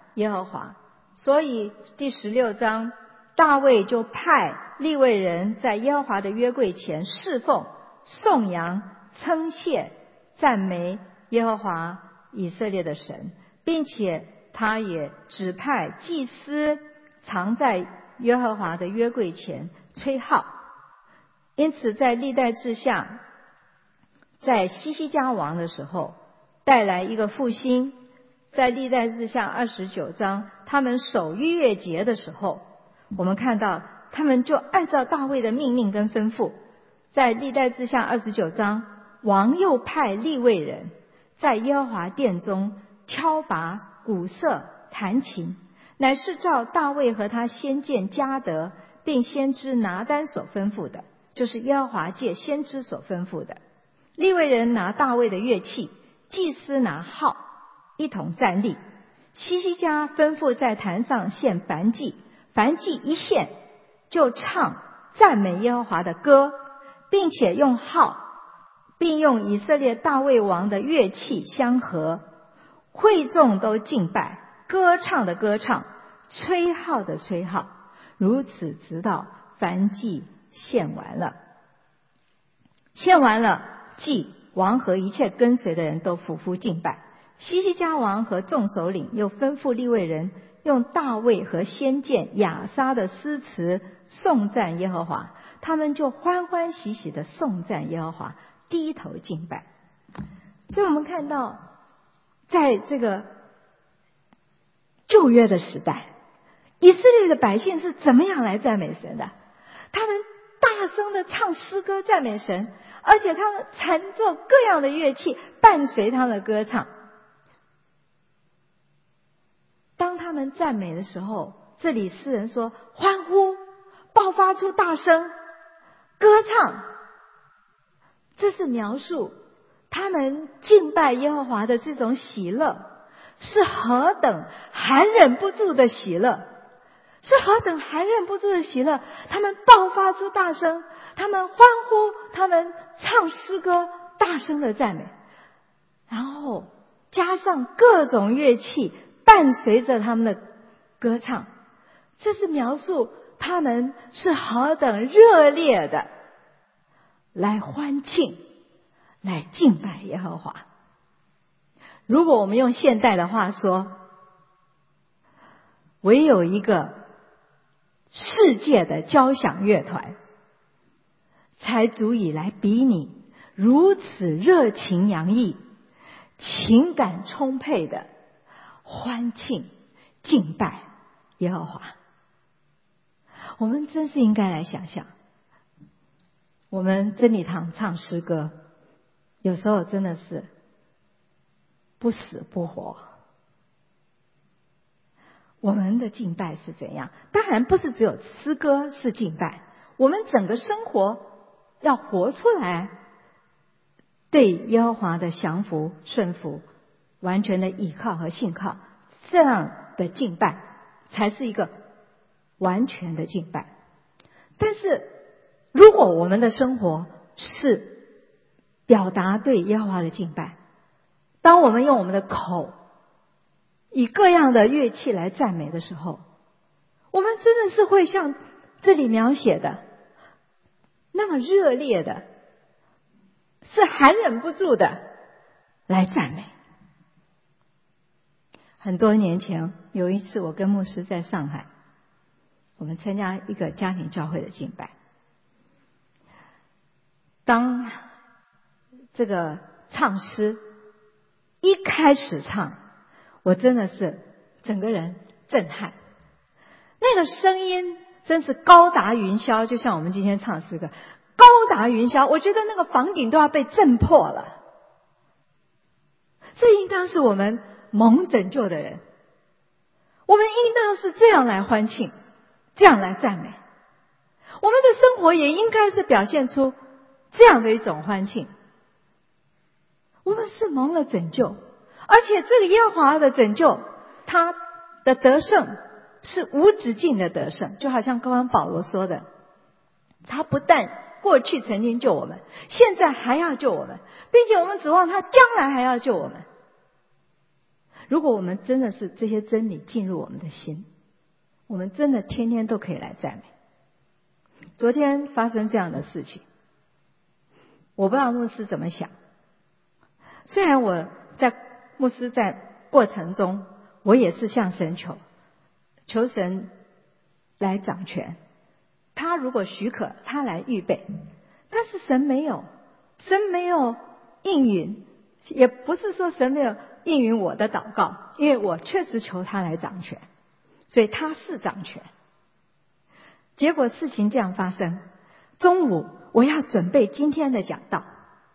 耶和华。所以第十六章，大卫就派利未人在耶和华的约柜前侍奉、颂扬、称谢、赞美耶和华以色列的神，并且他也指派祭司常在耶和华的约柜前吹号。因此在历代志下，在西西家王的时候带来一个复兴。在历代志下二十九章，他们守逾越节的时候，我们看到他们就按照大卫的命令跟吩咐，在历代志下二十九章，王又派利未人在耶和华殿中敲拔、鼓瑟、弹琴，乃是照大卫和他先见迦得并先知拿单所吩咐的，就是耶和华借先知所吩咐的。利未人拿大卫的乐器，祭司拿号，一同站立。西西家吩咐在坛上献燔祭，燔祭一献，就唱赞美耶和华的歌，并且用号，并用以色列大卫王的乐器相合。会众都敬拜，歌唱的歌唱，吹号的吹号，如此直到燔祭献完了。献完了祭，王和一切跟随的人都俯伏敬拜。西西家王和众首领又吩咐利未人用大卫和先见亚撒的诗词颂赞耶和华，他们就欢欢喜喜的颂赞耶和华，低头敬拜。所以我们看到在这个旧约的时代，以色列的百姓是怎么样来赞美神的？他们大声的唱诗歌赞美神，而且他们弹奏各样的乐器伴随他们的歌唱。当他们赞美的时候，这里诗人说欢呼，爆发出大声歌唱，这是描述他们敬拜耶和华的这种喜乐，是何等含忍不住的喜乐，是何等含忍不住的喜乐。他们爆发出大声，他们欢呼，他们唱诗歌，大声的赞美，然后加上各种乐器伴随着他们的歌唱，这是描述他们是何等热烈的来欢庆，来敬拜耶和华。如果我们用现代的话说，唯有一个世界的交响乐团才足以来比拟如此热情洋溢、情感充沛的欢庆敬拜耶和华。我们真是应该来想想，我们真理堂唱诗歌，有时候真的是不死不活。我们的敬拜是怎样？当然不是只有诗歌是敬拜，我们整个生活要活出来，对耶和华的降服顺服，完全的倚靠和信靠，这样的敬拜才是一个完全的敬拜。但是如果我们的生活是表达对耶和华的敬拜，当我们用我们的口以各样的乐器来赞美的时候，我们真的是会像这里描写的那么热烈的，是含忍不住的来赞美。很多年前有一次，我跟牧师在上海，我们参加一个家庭教会的敬拜。当这个唱诗一开始唱，我真的是整个人震撼，那个声音真是高达云霄，就像我们今天唱诗歌高达云霄，我觉得那个房顶都要被震破了。这应当是我们蒙拯救的人，我们应当是这样来欢庆，这样来赞美。我们的生活也应该是表现出这样的一种欢庆。我们是蒙了拯救，而且这个耶和华的拯救，他的得胜是无止境的得胜。就好像刚刚保罗说的，他不但过去曾经救我们，现在还要救我们，并且我们指望他将来还要救我们。 如果我们真的是这些真理进入我们的心，我们真的天天都可以来赞美。昨天发生这样的事情，我不知道牧师怎么想。虽然我在牧师在过程中，我也是向神求，求神来掌权，他如果许可，他来预备。但是神没有，神没有应允，也不是说神没有应允我的祷告，因为我确实求他来掌权，所以他是掌权。结果事情这样发生，中午我要准备今天的讲道，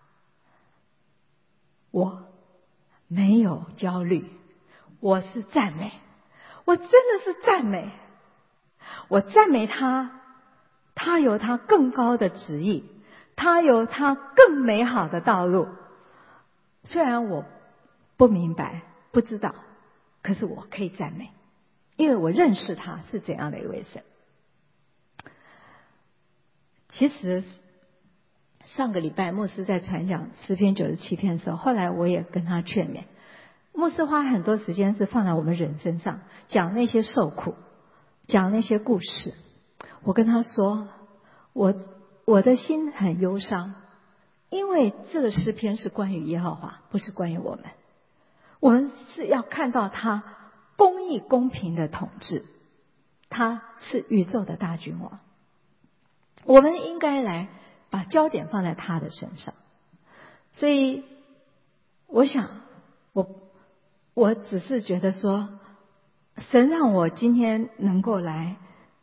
我没有焦虑，我是赞美，我真的是赞美，我赞美他，他有他更高的旨意，他有他更美好的道路。虽然我不明白不知道，可是我可以赞美，因为我认识他是怎样的一位神。其实上个礼拜牧师在传讲诗篇九十七篇的时候，后来我也跟他劝勉，牧师花很多时间是放在我们人身上，讲那些受苦，讲那些故事。我跟他说，我我的心很忧伤，因为这个诗篇是关于耶和华，不是关于我们。我们是要看到他公义公平的统治，他是宇宙的大君王，我们应该来把焦点放在他的身上。所以我想我我只是觉得说，神让我今天能够来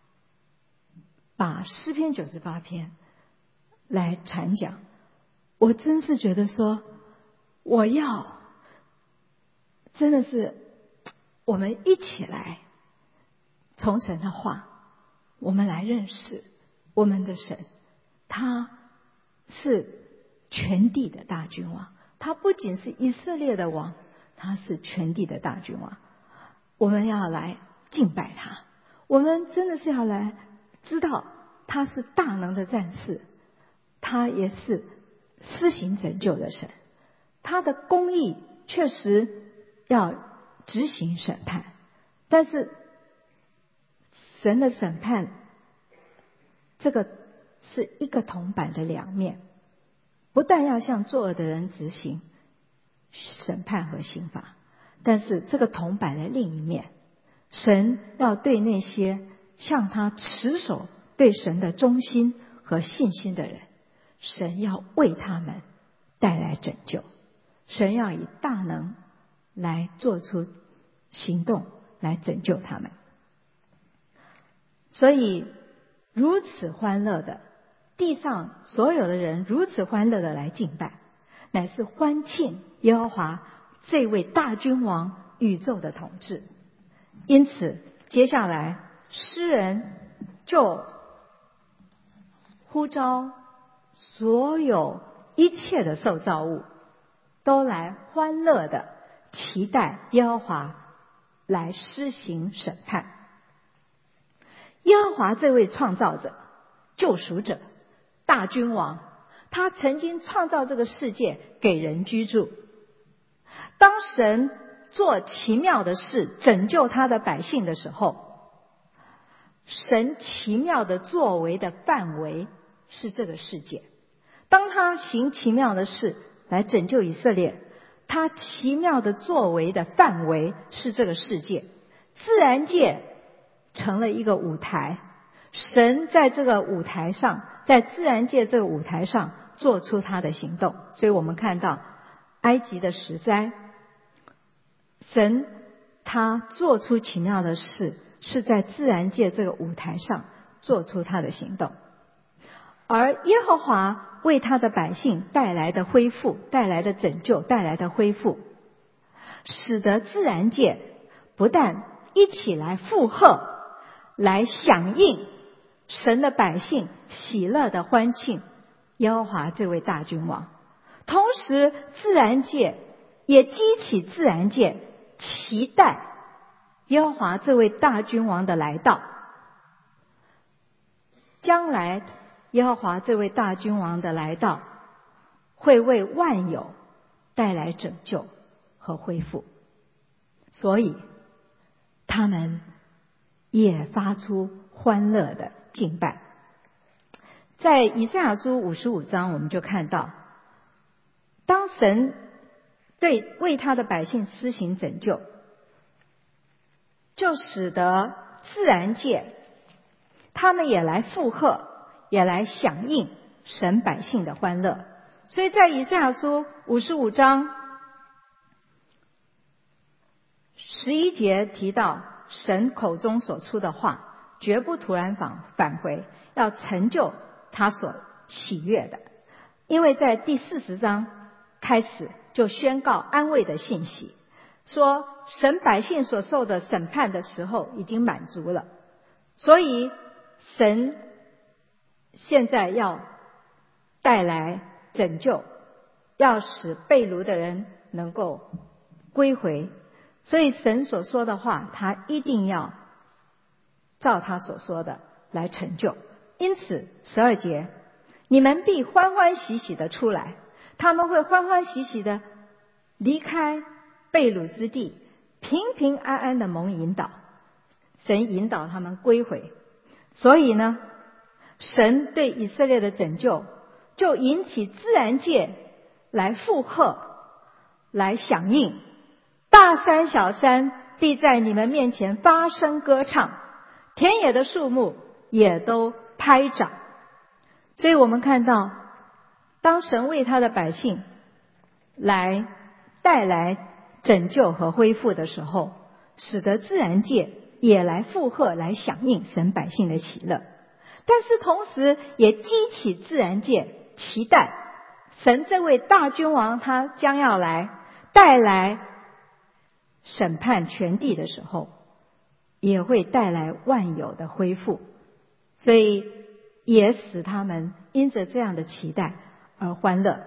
把诗篇九十八篇来传讲，我真是觉得说，我要真的是我们一起来从神的话，我们来认识我们的神，他是全地的大君王，他不仅是以色列的王，他是全地的大君王。我们要来敬拜他，我们真的是要来知道他是大能的战士，他也是施行拯救的神，他的公义确实要执行审判，但是神的审判这个是一个铜板的两面，不但要向作恶的人执行审判和刑罚，但是这个铜板的另一面，神要对那些向他持守对神的忠心和信心的人，神要为他们带来拯救，神要以大能来做出行动来拯救他们。所以如此欢乐的，地上所有的人如此欢乐的来敬拜，乃是欢庆耶和华这位大君王宇宙的统治。因此接下来诗人就呼召所有一切的受造物都来欢乐的期待耶和华来施行审判。耶和华这位创造者、救赎者、大君王，他曾经创造这个世界给人居住。当神做奇妙的事拯救他的百姓的时候，神奇妙的作为的范围是这个世界。当他行奇妙的事来拯救以色列，他奇妙的作为的范围是这个世界。自然界成了一个舞台，神在这个舞台上，在自然界这个舞台上做出他的行动。所以我们看到埃及的十灾，神他做出奇妙的事，是在自然界这个舞台上做出他的行动。而耶和华为他的百姓带来的恢复，带来的拯救，带来的恢复，使得自然界不但一起来附和，来响应神的百姓喜乐的欢庆耶和华这位大君王，同时自然界也激起自然界期待耶和华这位大君王的来到。将来耶和华这位大君王的来到，会为万有带来拯救和恢复。 所以他们也发出欢乐的敬拜。在以赛亚书五十五章，我们就看到，当神对为他的百姓施行拯救，就使得自然界他们也来附和，也来响应神百姓的欢乐。所以在以赛亚书五十五章十一节提到，神口中所出的话绝不突然返返回，要成就他所喜悦的。因为在第四十章开始就宣告安慰的信息，说神百姓所受的审判的时候已经满足了，所以神现在要带来拯救，要使被掳的人能够归回。所以神所说的话，他一定要照他所说的来成就。因此十二节，你们必欢欢喜喜的出来，他们会欢欢喜喜的离开被掳之地，平平安安的蒙引导，神引导他们归回。所以呢，神对以色列的拯救就引起自然界来附和，来响应。大山小山必在你们面前发声歌唱，田野的树木也都拍掌。所以我们看到，当神为他的百姓来带来拯救和恢复的时候，使得自然界也来附和，来响应神百姓的喜乐。但是同时也激起自然界期待神这位大君王他将要来带来审判全地的时候，也会带来万有的恢复。所以也使他们因着这样的期待而欢乐。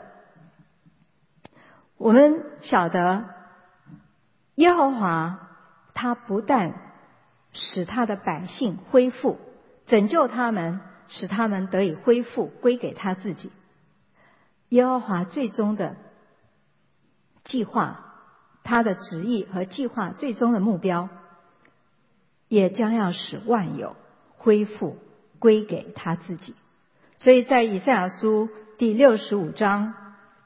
我们晓得耶和华他不但使他的百姓恢复，拯救他们，使他们得以恢复归给他自己，耶和华最终的计划，他的旨意和计划最终的目标，也将要使万有恢复归给他自己。所以在以赛亚书第六十五章，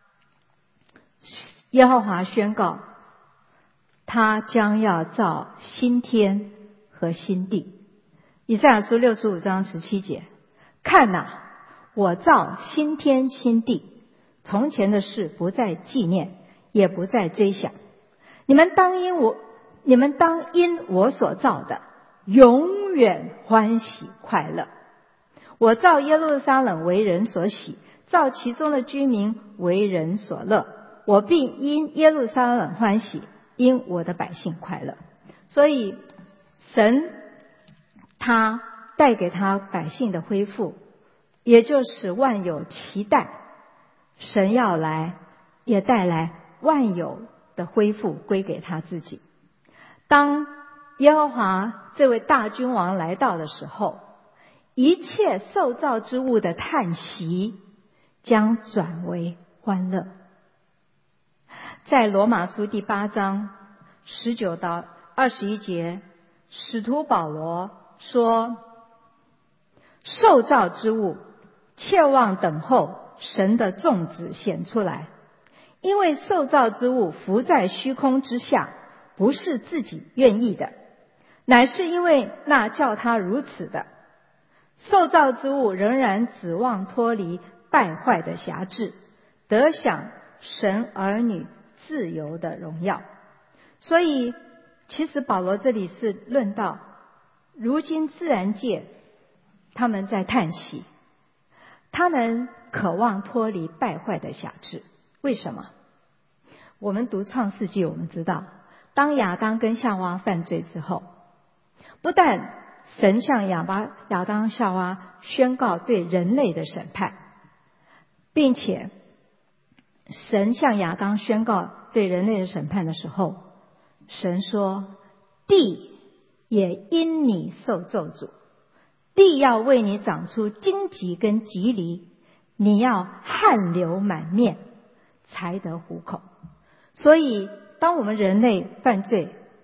耶和华宣告，他将要造新天和新地。以赛亚书六十五章十七节，看哪，我造新天新地，从前的事不再纪念，也不再追想。你们当因我你们当因我所造的永远欢喜快乐。我造耶路撒冷为人所喜，造其中的居民为人所乐。我必因耶路撒冷欢喜，因我的百姓快乐。所以神他带给他百姓的恢复，也就使万有期待神要来，也带来万有的恢复归给他自己。当耶和华这位大君王来到的时候，一切受造之物的叹息将转为欢乐。在罗马书第八章十九到二十一节，使徒保罗说，受造之物切望等候神的众子显出来，因为受造之物伏在虚空之下，不是自己愿意的，乃是因为那叫他如此的。受造之物仍然指望脱离败坏的辖制，得享神儿女自由的荣耀。所以其实保罗这里是论到，如今自然界他们在叹息，他们渴望脱离败坏的辖制。为什么？我们读创世纪，我们知道当亚当跟夏娃犯罪之后，不但神向亚巴亚当夏娃宣告对人类的审判，并且神向亚当宣告对人类的审判的时候，神说，地也因你受咒诅，地要为你长出荆棘跟棘藜，你要汗流满面才得糊口。所以当我们人类犯罪，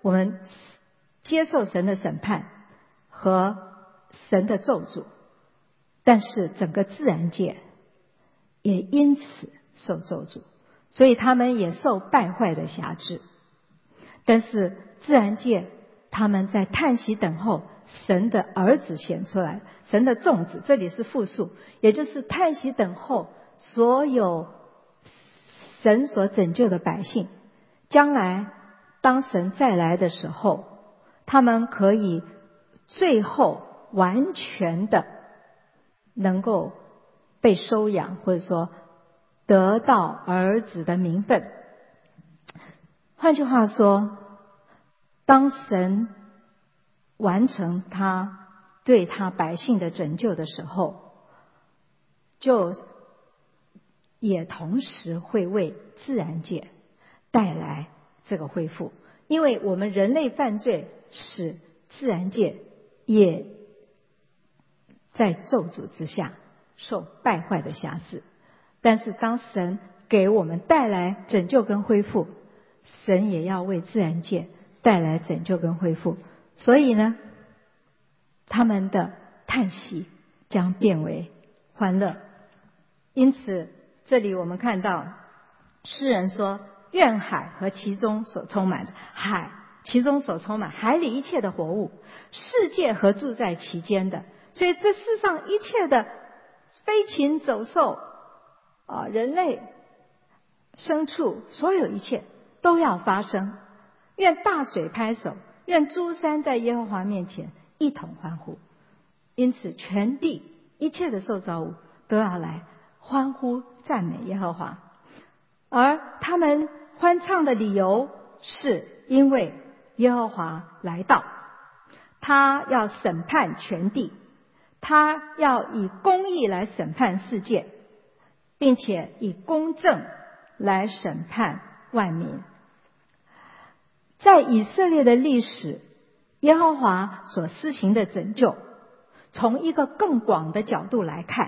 我们接受神的审判和神的咒诅，但是整个自然界也因此受咒诅，所以他们也受败坏的辖制。但是自然界他们在叹息等候神的儿子显出来，神的众子，这里是复数，也就是叹息等候所有神所拯救的百姓，将来当神再来的时候，他们可以最后完全的能够被收养，或者说得到儿子的名分。换句话说，当神完成他对他百姓的拯救的时候，就也同时会为自然界带来这个恢复。因为我们人类犯罪使自然界也在咒诅之下受败坏的辖制，但是当神给我们带来拯救跟恢复，神也要为自然界带来拯救跟恢复。所以呢，他们的叹息将变为欢乐。因此这里我们看到诗人说，愿海和其中所充满的，海其中所充满，海里一切的活物，世界和住在其间的。所以这世上一切的飞禽走兽啊，人类牲畜，所有一切都要发生。愿大水拍手，愿诸山在耶和华面前一同欢呼。因此全地一切的受造物都要来欢呼赞美耶和华。而他们欢唱的理由，是因为耶和华来到，他要审判全地，他要以公义来审判世界，并且以公正来审判万民。在以色列的历史，耶和华所施行的拯救，从一个更广的角度来看，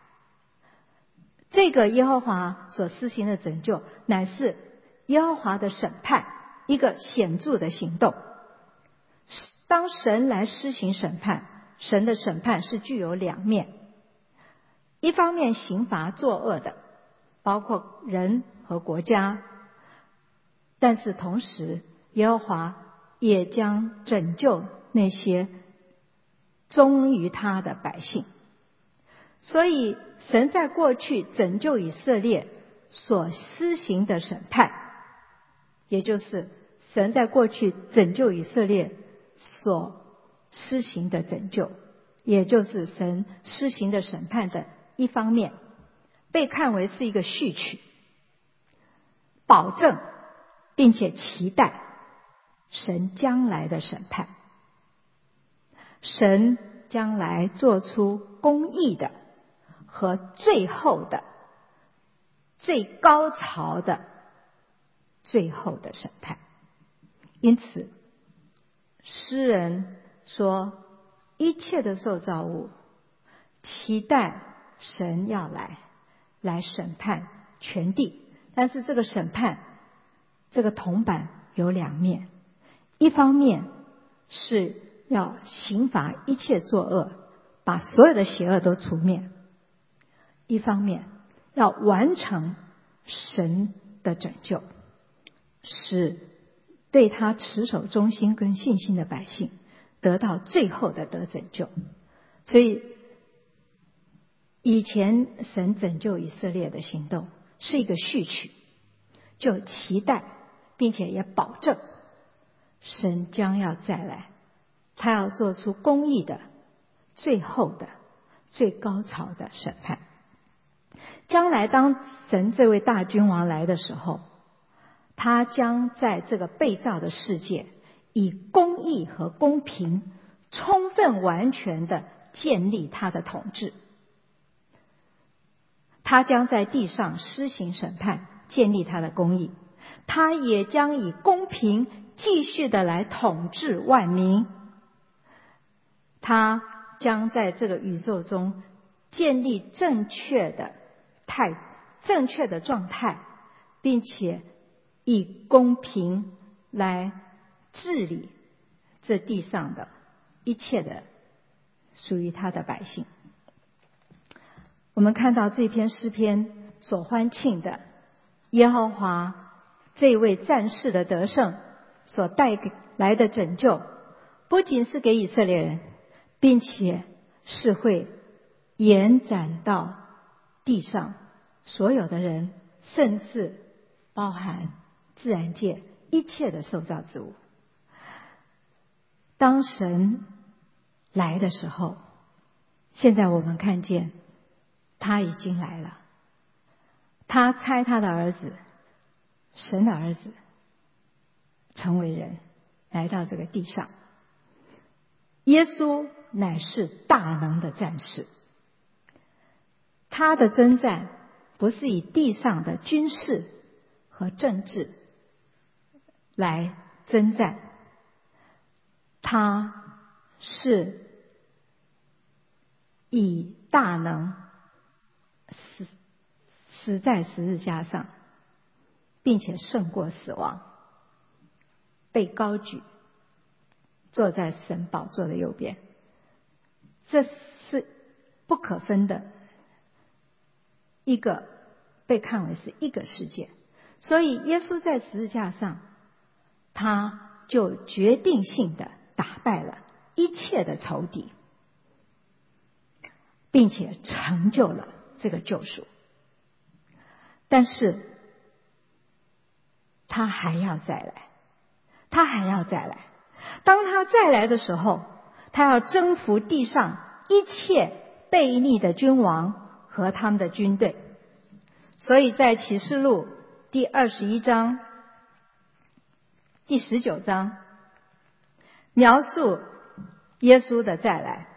这个耶和华所施行的拯救乃是耶和华的审判，一个显著的行动。当神来施行审判，神的审判是具有两面，一方面刑罚作恶的，包括人和国家，但是同时耶和华也将拯救那些忠于他的百姓。所以神在过去拯救以色列所施行的审判，也就是神在过去拯救以色列所施行的拯救，也就是神施行的审判的一方面，被看为是一个序曲，保证并且期待神将来的审判。神将来做出公义的和最后的最高潮的最后的审判。因此诗人说，一切的受造物期待神要来来审判全地。但是这个审判，这个铜板有两面，一方面是要刑罚一切作恶，把所有的邪恶都除灭；一方面要完成神的拯救，使对他持守忠心跟信心的百姓得到最后的得拯救。所以以前神拯救以色列的行动是一个序曲，就期待并且也保证神将要再来，他要做出公义的最后的最高潮的审判。将来当神这位大君王来的时候，他将在这个被造的世界以公义和公平充分完全的建立他的统治。他将在地上施行审判，建立他的公义，他也将以公平继续的来统治万民。他将在这个宇宙中建立正确的态正确的状态，并且以公平来治理这地上的一切的属于他的百姓。我们看到这篇诗篇所欢庆的耶和华这位战士的得胜所带来的拯救，不仅是给以色列人，并且是会延展到地上所有的人，甚至包含自然界一切的受造之物。当神来的时候，现在我们看见他已经来了，他差他的儿子，神的儿子成为人，来到这个地上。耶稣乃是大能的战士，他的征战不是以地上的军事和政治来征战，他是以大能死死在十字架上，并且胜过死亡，被高举，坐在神宝座的右边。这是不可分的一个，被看为是一个事件。所以耶稣在十字架上，他就决定性的打败了一切的仇敌，并且成就了这个救赎。但是他还要再来，他还要再来。当他再来的时候，他要征服地上一切悖逆的君王和他们的军队。所以在启示录第二十一章第十九章描述耶稣的再来。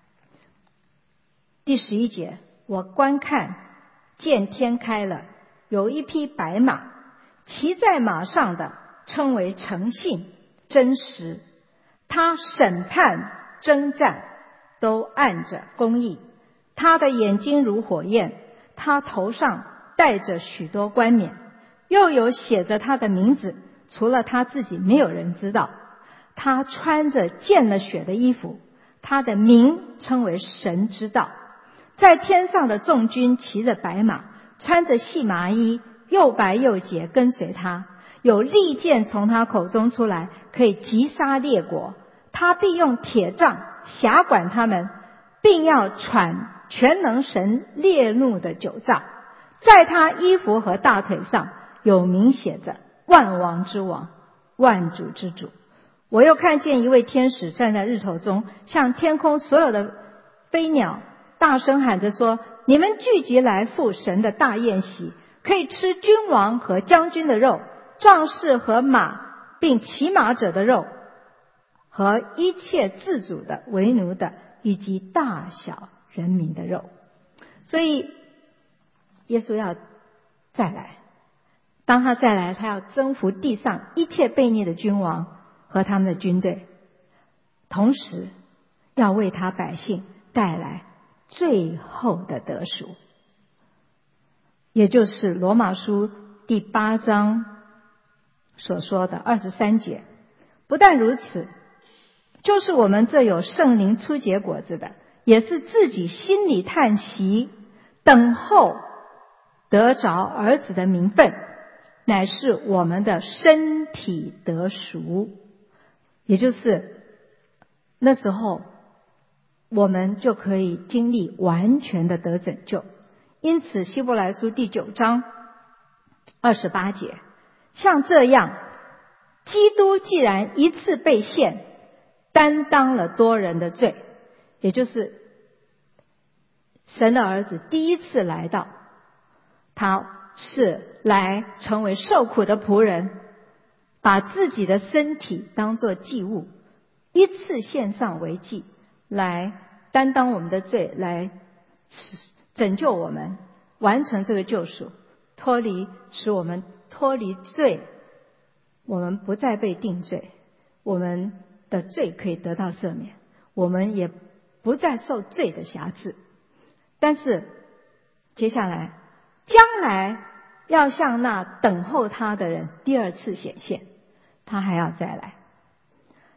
第十一节，我观看见天开了，有一匹白马，骑在马上的称为诚信真实，他审判征战都按着公义，他的眼睛如火焰，他头上戴着许多冠冕，又有写着他的名字，除了他自己没有人知道。他穿着溅了血的衣服，他的名称为神之道。在天上的众军骑着白马，穿着细麻衣，又白又洁，跟随他。有利剑从他口中出来，可以击杀列国。他必用铁杖辖管他们，并要喘全能神烈怒的酒杖。在他衣服和大腿上有名写着万王之王，万主之主。我又看见一位天使站在日头中，向天空所有的飞鸟大声喊着说，你们聚集来赴神的大宴席，可以吃君王和将军的肉，壮士和马并骑马者的肉，和一切自主的为奴的，以及大小人民的肉。所以耶稣要再来，当他再来，他要征服地上一切悖逆的君王和他们的军队，同时要为他百姓带来最后的得赎，也就是罗马书第八章所说的二十三节。不但如此，就是我们这有圣灵初结果子的，也是自己心里叹息，等候得着儿子的名分，乃是我们的身体得赎。也就是那时候我们就可以经历完全的得拯救。因此希伯来书第九章二十八节，像这样，基督既然一次被献，担当了多人的罪，也就是神的儿子第一次来到，他是来成为受苦的仆人，把自己的身体当作祭物，一次献上为祭，来担当我们的罪，来拯救我们，完成这个救赎，脱离使我们脱离罪，我们不再被定罪，我们的罪可以得到赦免，我们也不再受罪的辖制。但是接下来将来要向那等候他的人第二次显现，他还要再来，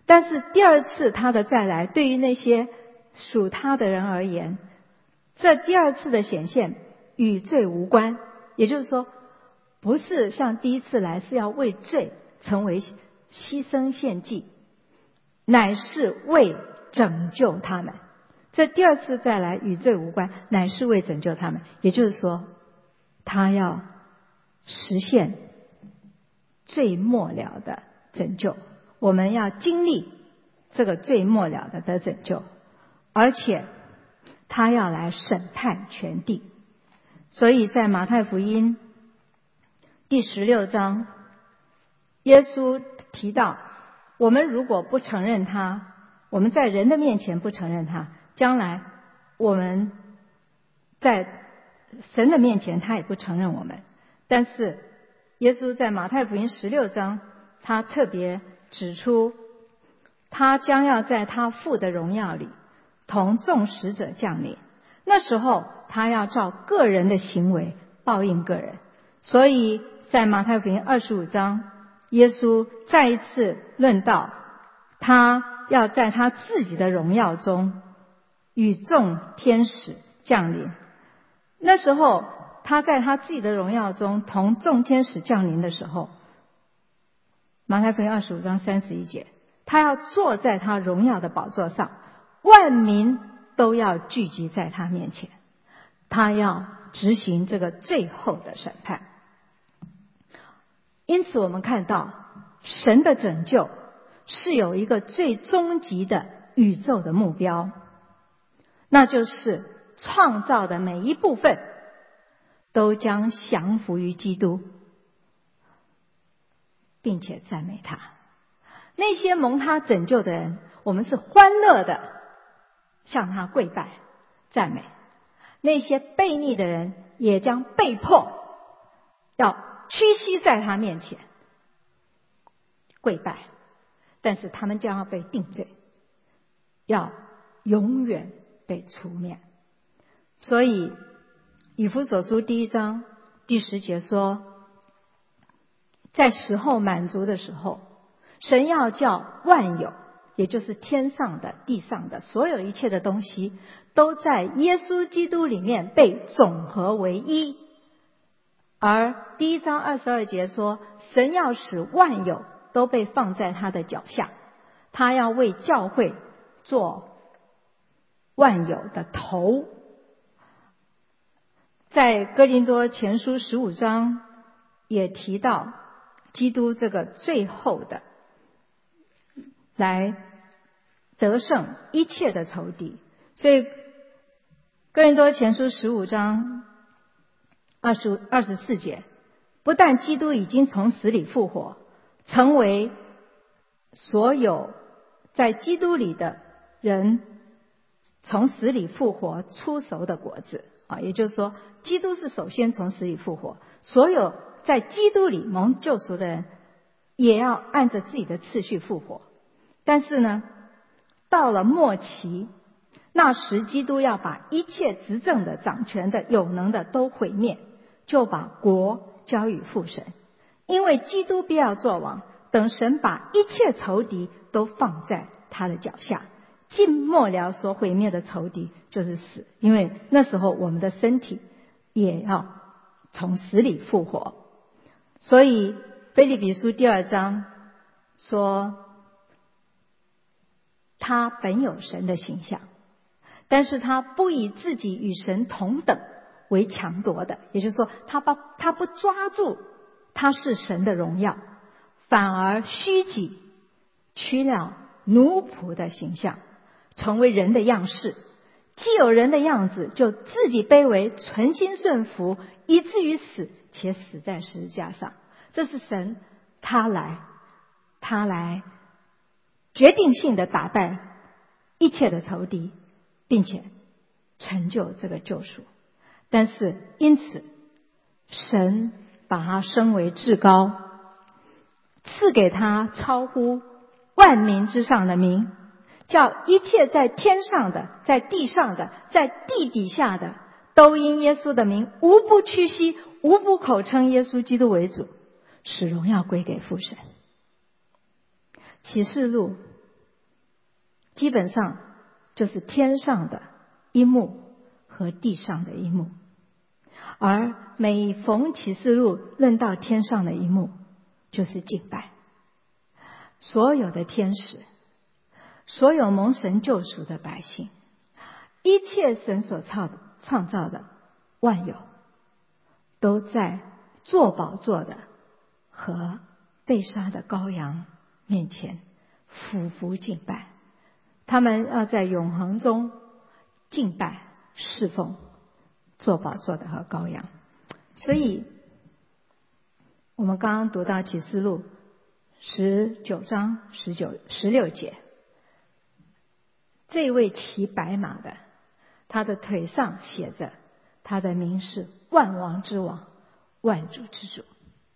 但是第二次他的再来，对于那些属他的人而言，这第二次的显现与罪无关，也就是说不是像第一次来是要为罪成为牺牲献祭，乃是为拯救他们。这第二次再来与罪无关，乃是为拯救他们，也就是说他要实现最末了的拯救，我们要经历这个最末了的的拯救，而且他要来审判全地。所以在马太福音第十六章，耶稣提到，我们如果不承认他，我们在人的面前不承认他，将来我们在神的面前他也不承认我们。但是耶稣在马太福音十六章，他特别指出，他将要在他父的荣耀里同众使者降临，那时候他要照个人的行为报应个人。所以在马太福音二十五章，耶稣再一次论到他要在他自己的荣耀中与众天使降临。那时候他在他自己的荣耀中同众天使降临的时候，马太福音二十五章三十一节，他要坐在他荣耀的宝座上，万民都要聚集在他面前，他要执行这个最后的审判。因此我们看到神的拯救是有一个最终极的宇宙的目标，那就是创造的每一部分都将降服于基督，并且赞美他。那些蒙他拯救的人，我们是欢乐的向他跪拜赞美；那些悖逆的人也将被迫要屈膝在他面前跪拜，但是他们将要被定罪，要永远被除灭。所以以弗所书第一章第十节说，在时候满足的时候，神要叫万有，也就是天上的地上的所有一切的东西，都在耶稣基督里面被总合为一。而第一章二十二节说，神要使万有都被放在他的脚下，他要为教会做万有的头。在哥林多前书十五章也提到基督这个最后的来得胜一切的仇敌。所以哥林多前书十五章二十二十四节，不但基督已经从死里复活，成为所有在基督里的人从死里复活出熟的果子啊，也就是说基督是首先从死里复活，所有在基督里蒙救赎的人也要按着自己的次序复活。但是呢，到了末期，那时基督要把一切执政的、掌权的、有能的都毁灭，就把国交与父神。因为基督必要作王，等神把一切仇敌都放在他的脚下。尽末了所毁灭的仇敌就是死，因为那时候我们的身体也要从死里复活。所以腓立比书第二章说，他本有神的形象，但是他不以自己与神同等为强夺的，也就是说他不他不抓住他是神的荣耀，反而虚己，取了奴仆的形象，成为人的样式。既有人的样子，就自己卑微，存心顺服，以至于死，且死在十字架上。这是神他来他来决定性的打败一切的仇敌，并且成就这个救赎。但是因此神把他升为至高，赐给他超乎万民之上的名，叫一切在天上的、在地上的、在地底下的，都因耶稣的名无不屈膝，无不口称耶稣基督为主，使荣耀归给父神。启示录基本上就是天上的一幕和地上的一幕。而每逢启示录论到天上的一幕，就是敬拜。所有的天使，所有蒙神救赎的百姓，一切神所创创造的万有，都在坐宝座的和被杀的羔羊面前俯伏敬拜。他们要在永恒中敬拜侍奉坐宝座的和羔羊。所以我们刚刚读到启示录十九章十九十六节，这位骑白马的，他的腿上写着他的名是万王之王，万主之主。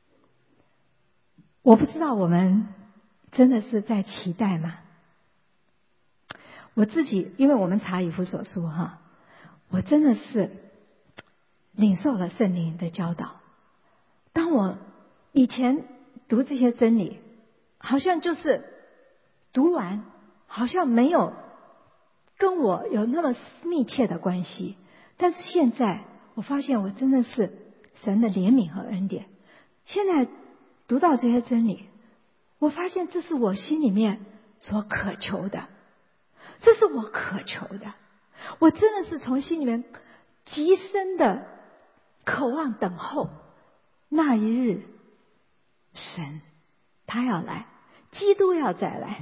我不知道我们真的是在期待吗？我自己，因为我们查以弗所书哈，我真的是领受了圣灵的教导。当我以前读这些真理，好像就是读完，好像没有跟我有那么密切的关系。但是现在我发现，我真的是神的怜悯和恩典。现在读到这些真理，我发现这是我心里面所渴求的，这是我渴求的。我真的是从心里面极深的渴望等候那一日，神他要来，基督要再来，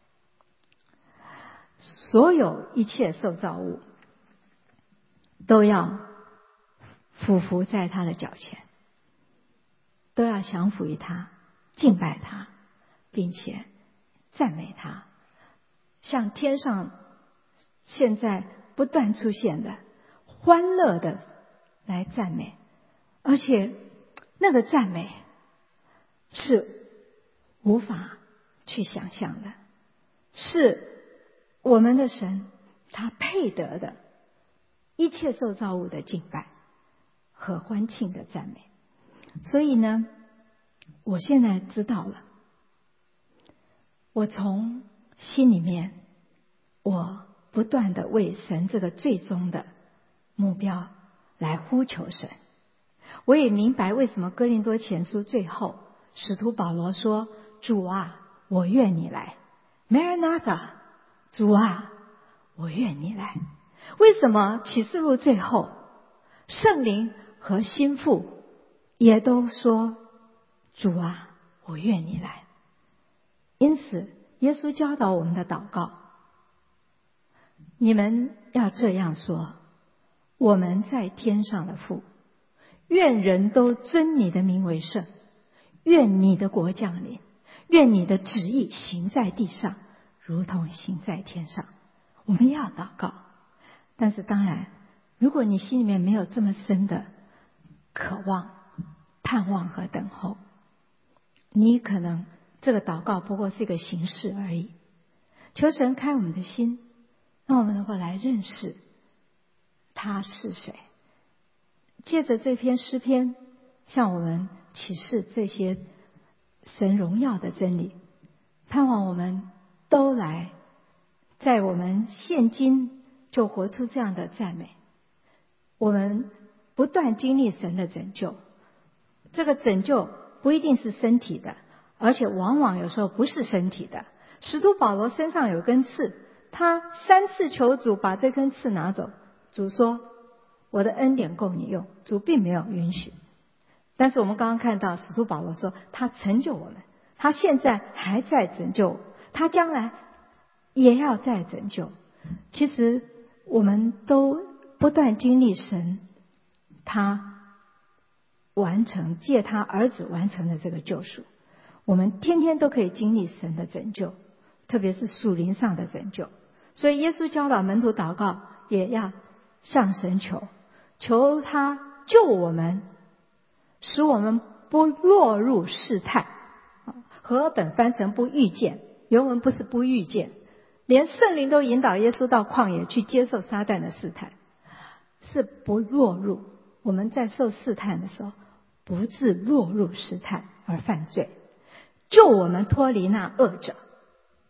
所有一切受造物都要俯伏在他的脚前，都要降服于他，敬拜他，并且赞美他，像天上现在不断出现的欢乐的来赞美。而且那个赞美是无法去想象的，是我们的神他配得的一切受造物的敬拜和欢庆的赞美。所以呢，我现在知道了，我从心里面我不断的为神这个最终的目标来呼求神。我也明白为什么哥林多前书最后使徒保罗说，主啊，我愿你来。 Maranatha， 主啊，我愿你来。为什么启示录最后圣灵和心腹也都说，主啊，我愿你来。因此耶稣教导我们的祷告，你们要这样说，我们在天上的父，愿人都尊你的名为圣，愿你的国降临，愿你的旨意行在地上，如同行在天上。我们要祷告，但是当然，如果你心里面没有这么深的渴望、盼望和等候，你可能这个祷告不过是一个形式而已。求神开我们的心，让我们能够来认识他是谁。借着这篇诗篇，向我们启示这些神荣耀的真理，盼望我们都来在我们现今就活出这样的赞美。我们不断经历神的拯救，这个拯救不一定是身体的，而且往往有时候不是身体的。使徒保罗身上有根刺，他三次求主把这根刺拿走，主说我的恩典够你用，主并没有允许。但是我们刚刚看到使徒保罗说，他成就我们，他现在还在拯救，他将来也要再拯救。其实我们都不断经历神他完成，借他儿子完成的这个救赎，我们天天都可以经历神的拯救，特别是属灵上的拯救。所以耶稣教导门徒祷告，也要向神求，求他救我们，使我们不落入试探。和本翻成不遇见，原文不是不遇见，连圣灵都引导耶稣到旷野去接受撒旦的试探，是不落入。我们在受试探的时候，不致落入试探而犯罪，救我们脱离那恶者。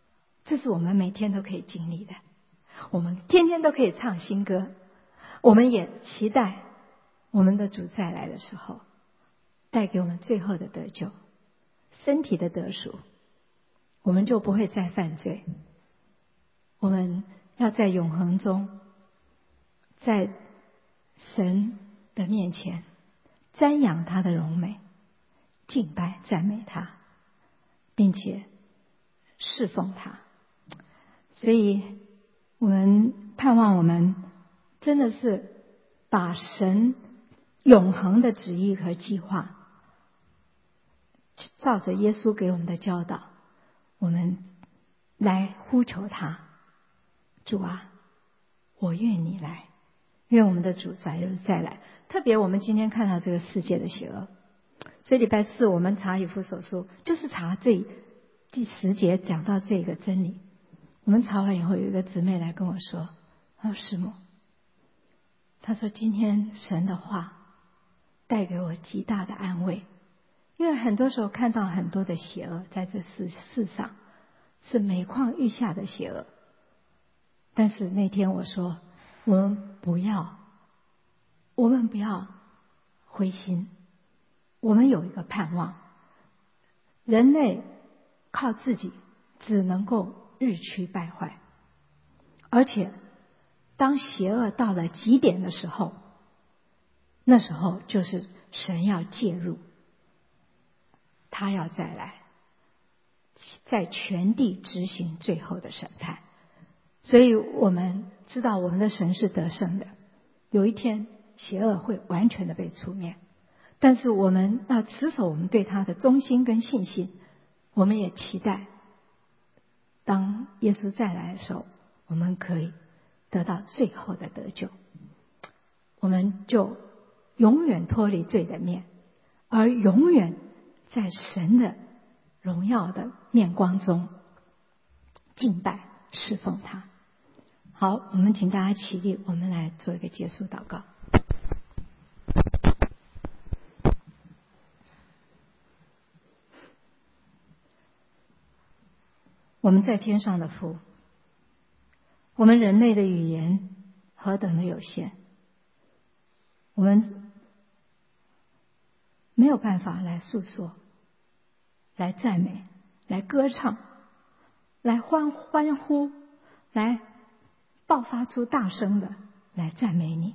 这是我们每天都可以经历的，我们天天都可以唱新歌，我们也期待我们的主再来的时候带给我们最后的得救，身体的得赎，我们就不会再犯罪。我们要在永恒中，在神的面前瞻仰他的荣美，敬拜赞美他，并且侍奉他。所以我们盼望我们真的是把神永恒的旨意和计划，照着耶稣给我们的教导，我们来呼求他。主啊，我愿你来，愿我们的主早日再来。特别我们今天看到这个世界的邪恶，所以礼拜四我们查以弗所书，就是查这第十节讲到这个真理。我们查完以后，有一个姊妹来跟我说，她说师母，她说今天神的话带给我极大的安慰，因为很多时候看到很多的邪恶在这世世上是每况愈下的邪恶，但是那天我说我们不要我们不要灰心，我们有一个盼望。人类靠自己只能够日趋败坏，而且当邪恶到了极点的时候，那时候就是神要介入，他要再来，在全地执行最后的审判。所以我们知道我们的神是得胜的，有一天邪恶会完全的被除灭，但是我们要持守我们对他的忠心跟信心。我们也期待当耶稣再来的时候，我们可以得到最后的得救，我们就永远脱离罪的面，而永远在神的荣耀的面光中敬拜侍奉他。好，我们请大家起立，我们来做一个结束祷告。我们在天上的父，我们人类的语言何等的有限，我们没有办法来诉说，来赞美，来歌唱，来欢欢呼，来爆发出大声的来赞美你。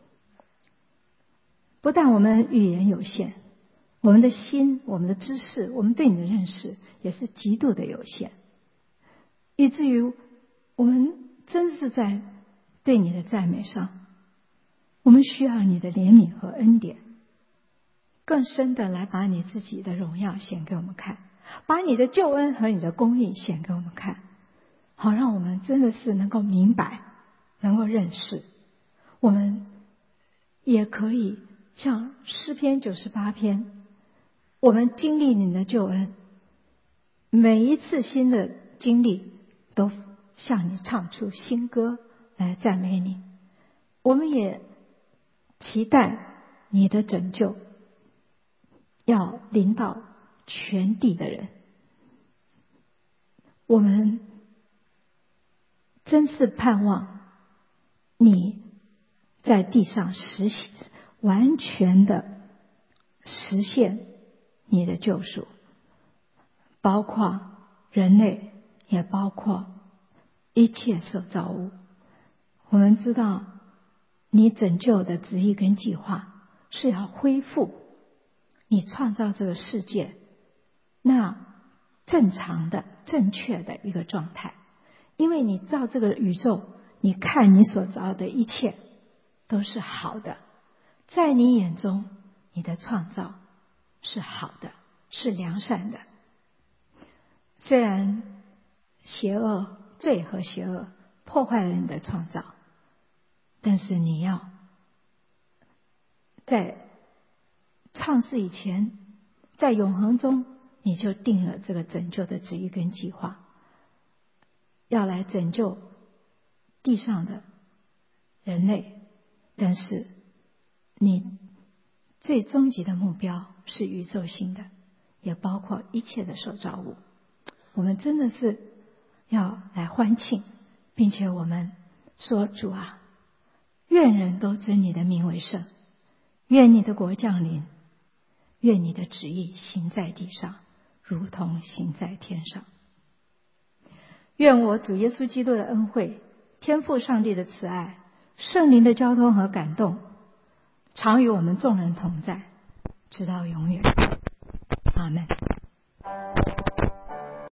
不但我们语言有限，我们的心，我们的知识，我们对你的认识也是极度的有限，以至于我们真是在对你的赞美上，我们需要你的怜悯和恩典，更深的来把你自己的荣耀显给我们看，把你的救恩和你的公义显给我们看，好让我们真的是能够明白，能够认识，我们也可以像诗篇九十八篇，我们经历你的救恩，每一次新的经历都向你唱出新歌来赞美你。我们也期待你的拯救要临到全地的人，我们真是盼望你在地上实现完全的实现你的救赎，包括人类，也包括一切受造物。我们知道你拯救的旨意跟计划是要恢复你创造这个世界那正常的正确的一个状态，因为你造这个宇宙，你看你所造的一切都是好的，在你眼中你的创造是好的，是良善的。虽然邪恶罪和邪恶破坏了你的创造，但是你要在创世以前，在永恒中你就定了这个拯救的旨意跟计划，要来拯救地上的人类，但是你最终极的目标是宇宙性的，也包括一切的受造物。我们真的是要来欢庆，并且我们说：主啊，愿人都尊你的名为圣，愿你的国降临，愿你的旨意行在地上，如同行在天上。愿我主耶稣基督的恩惠，天父上帝的慈爱，圣灵的交通和感动，常与我们众人同在，直到永远。阿们。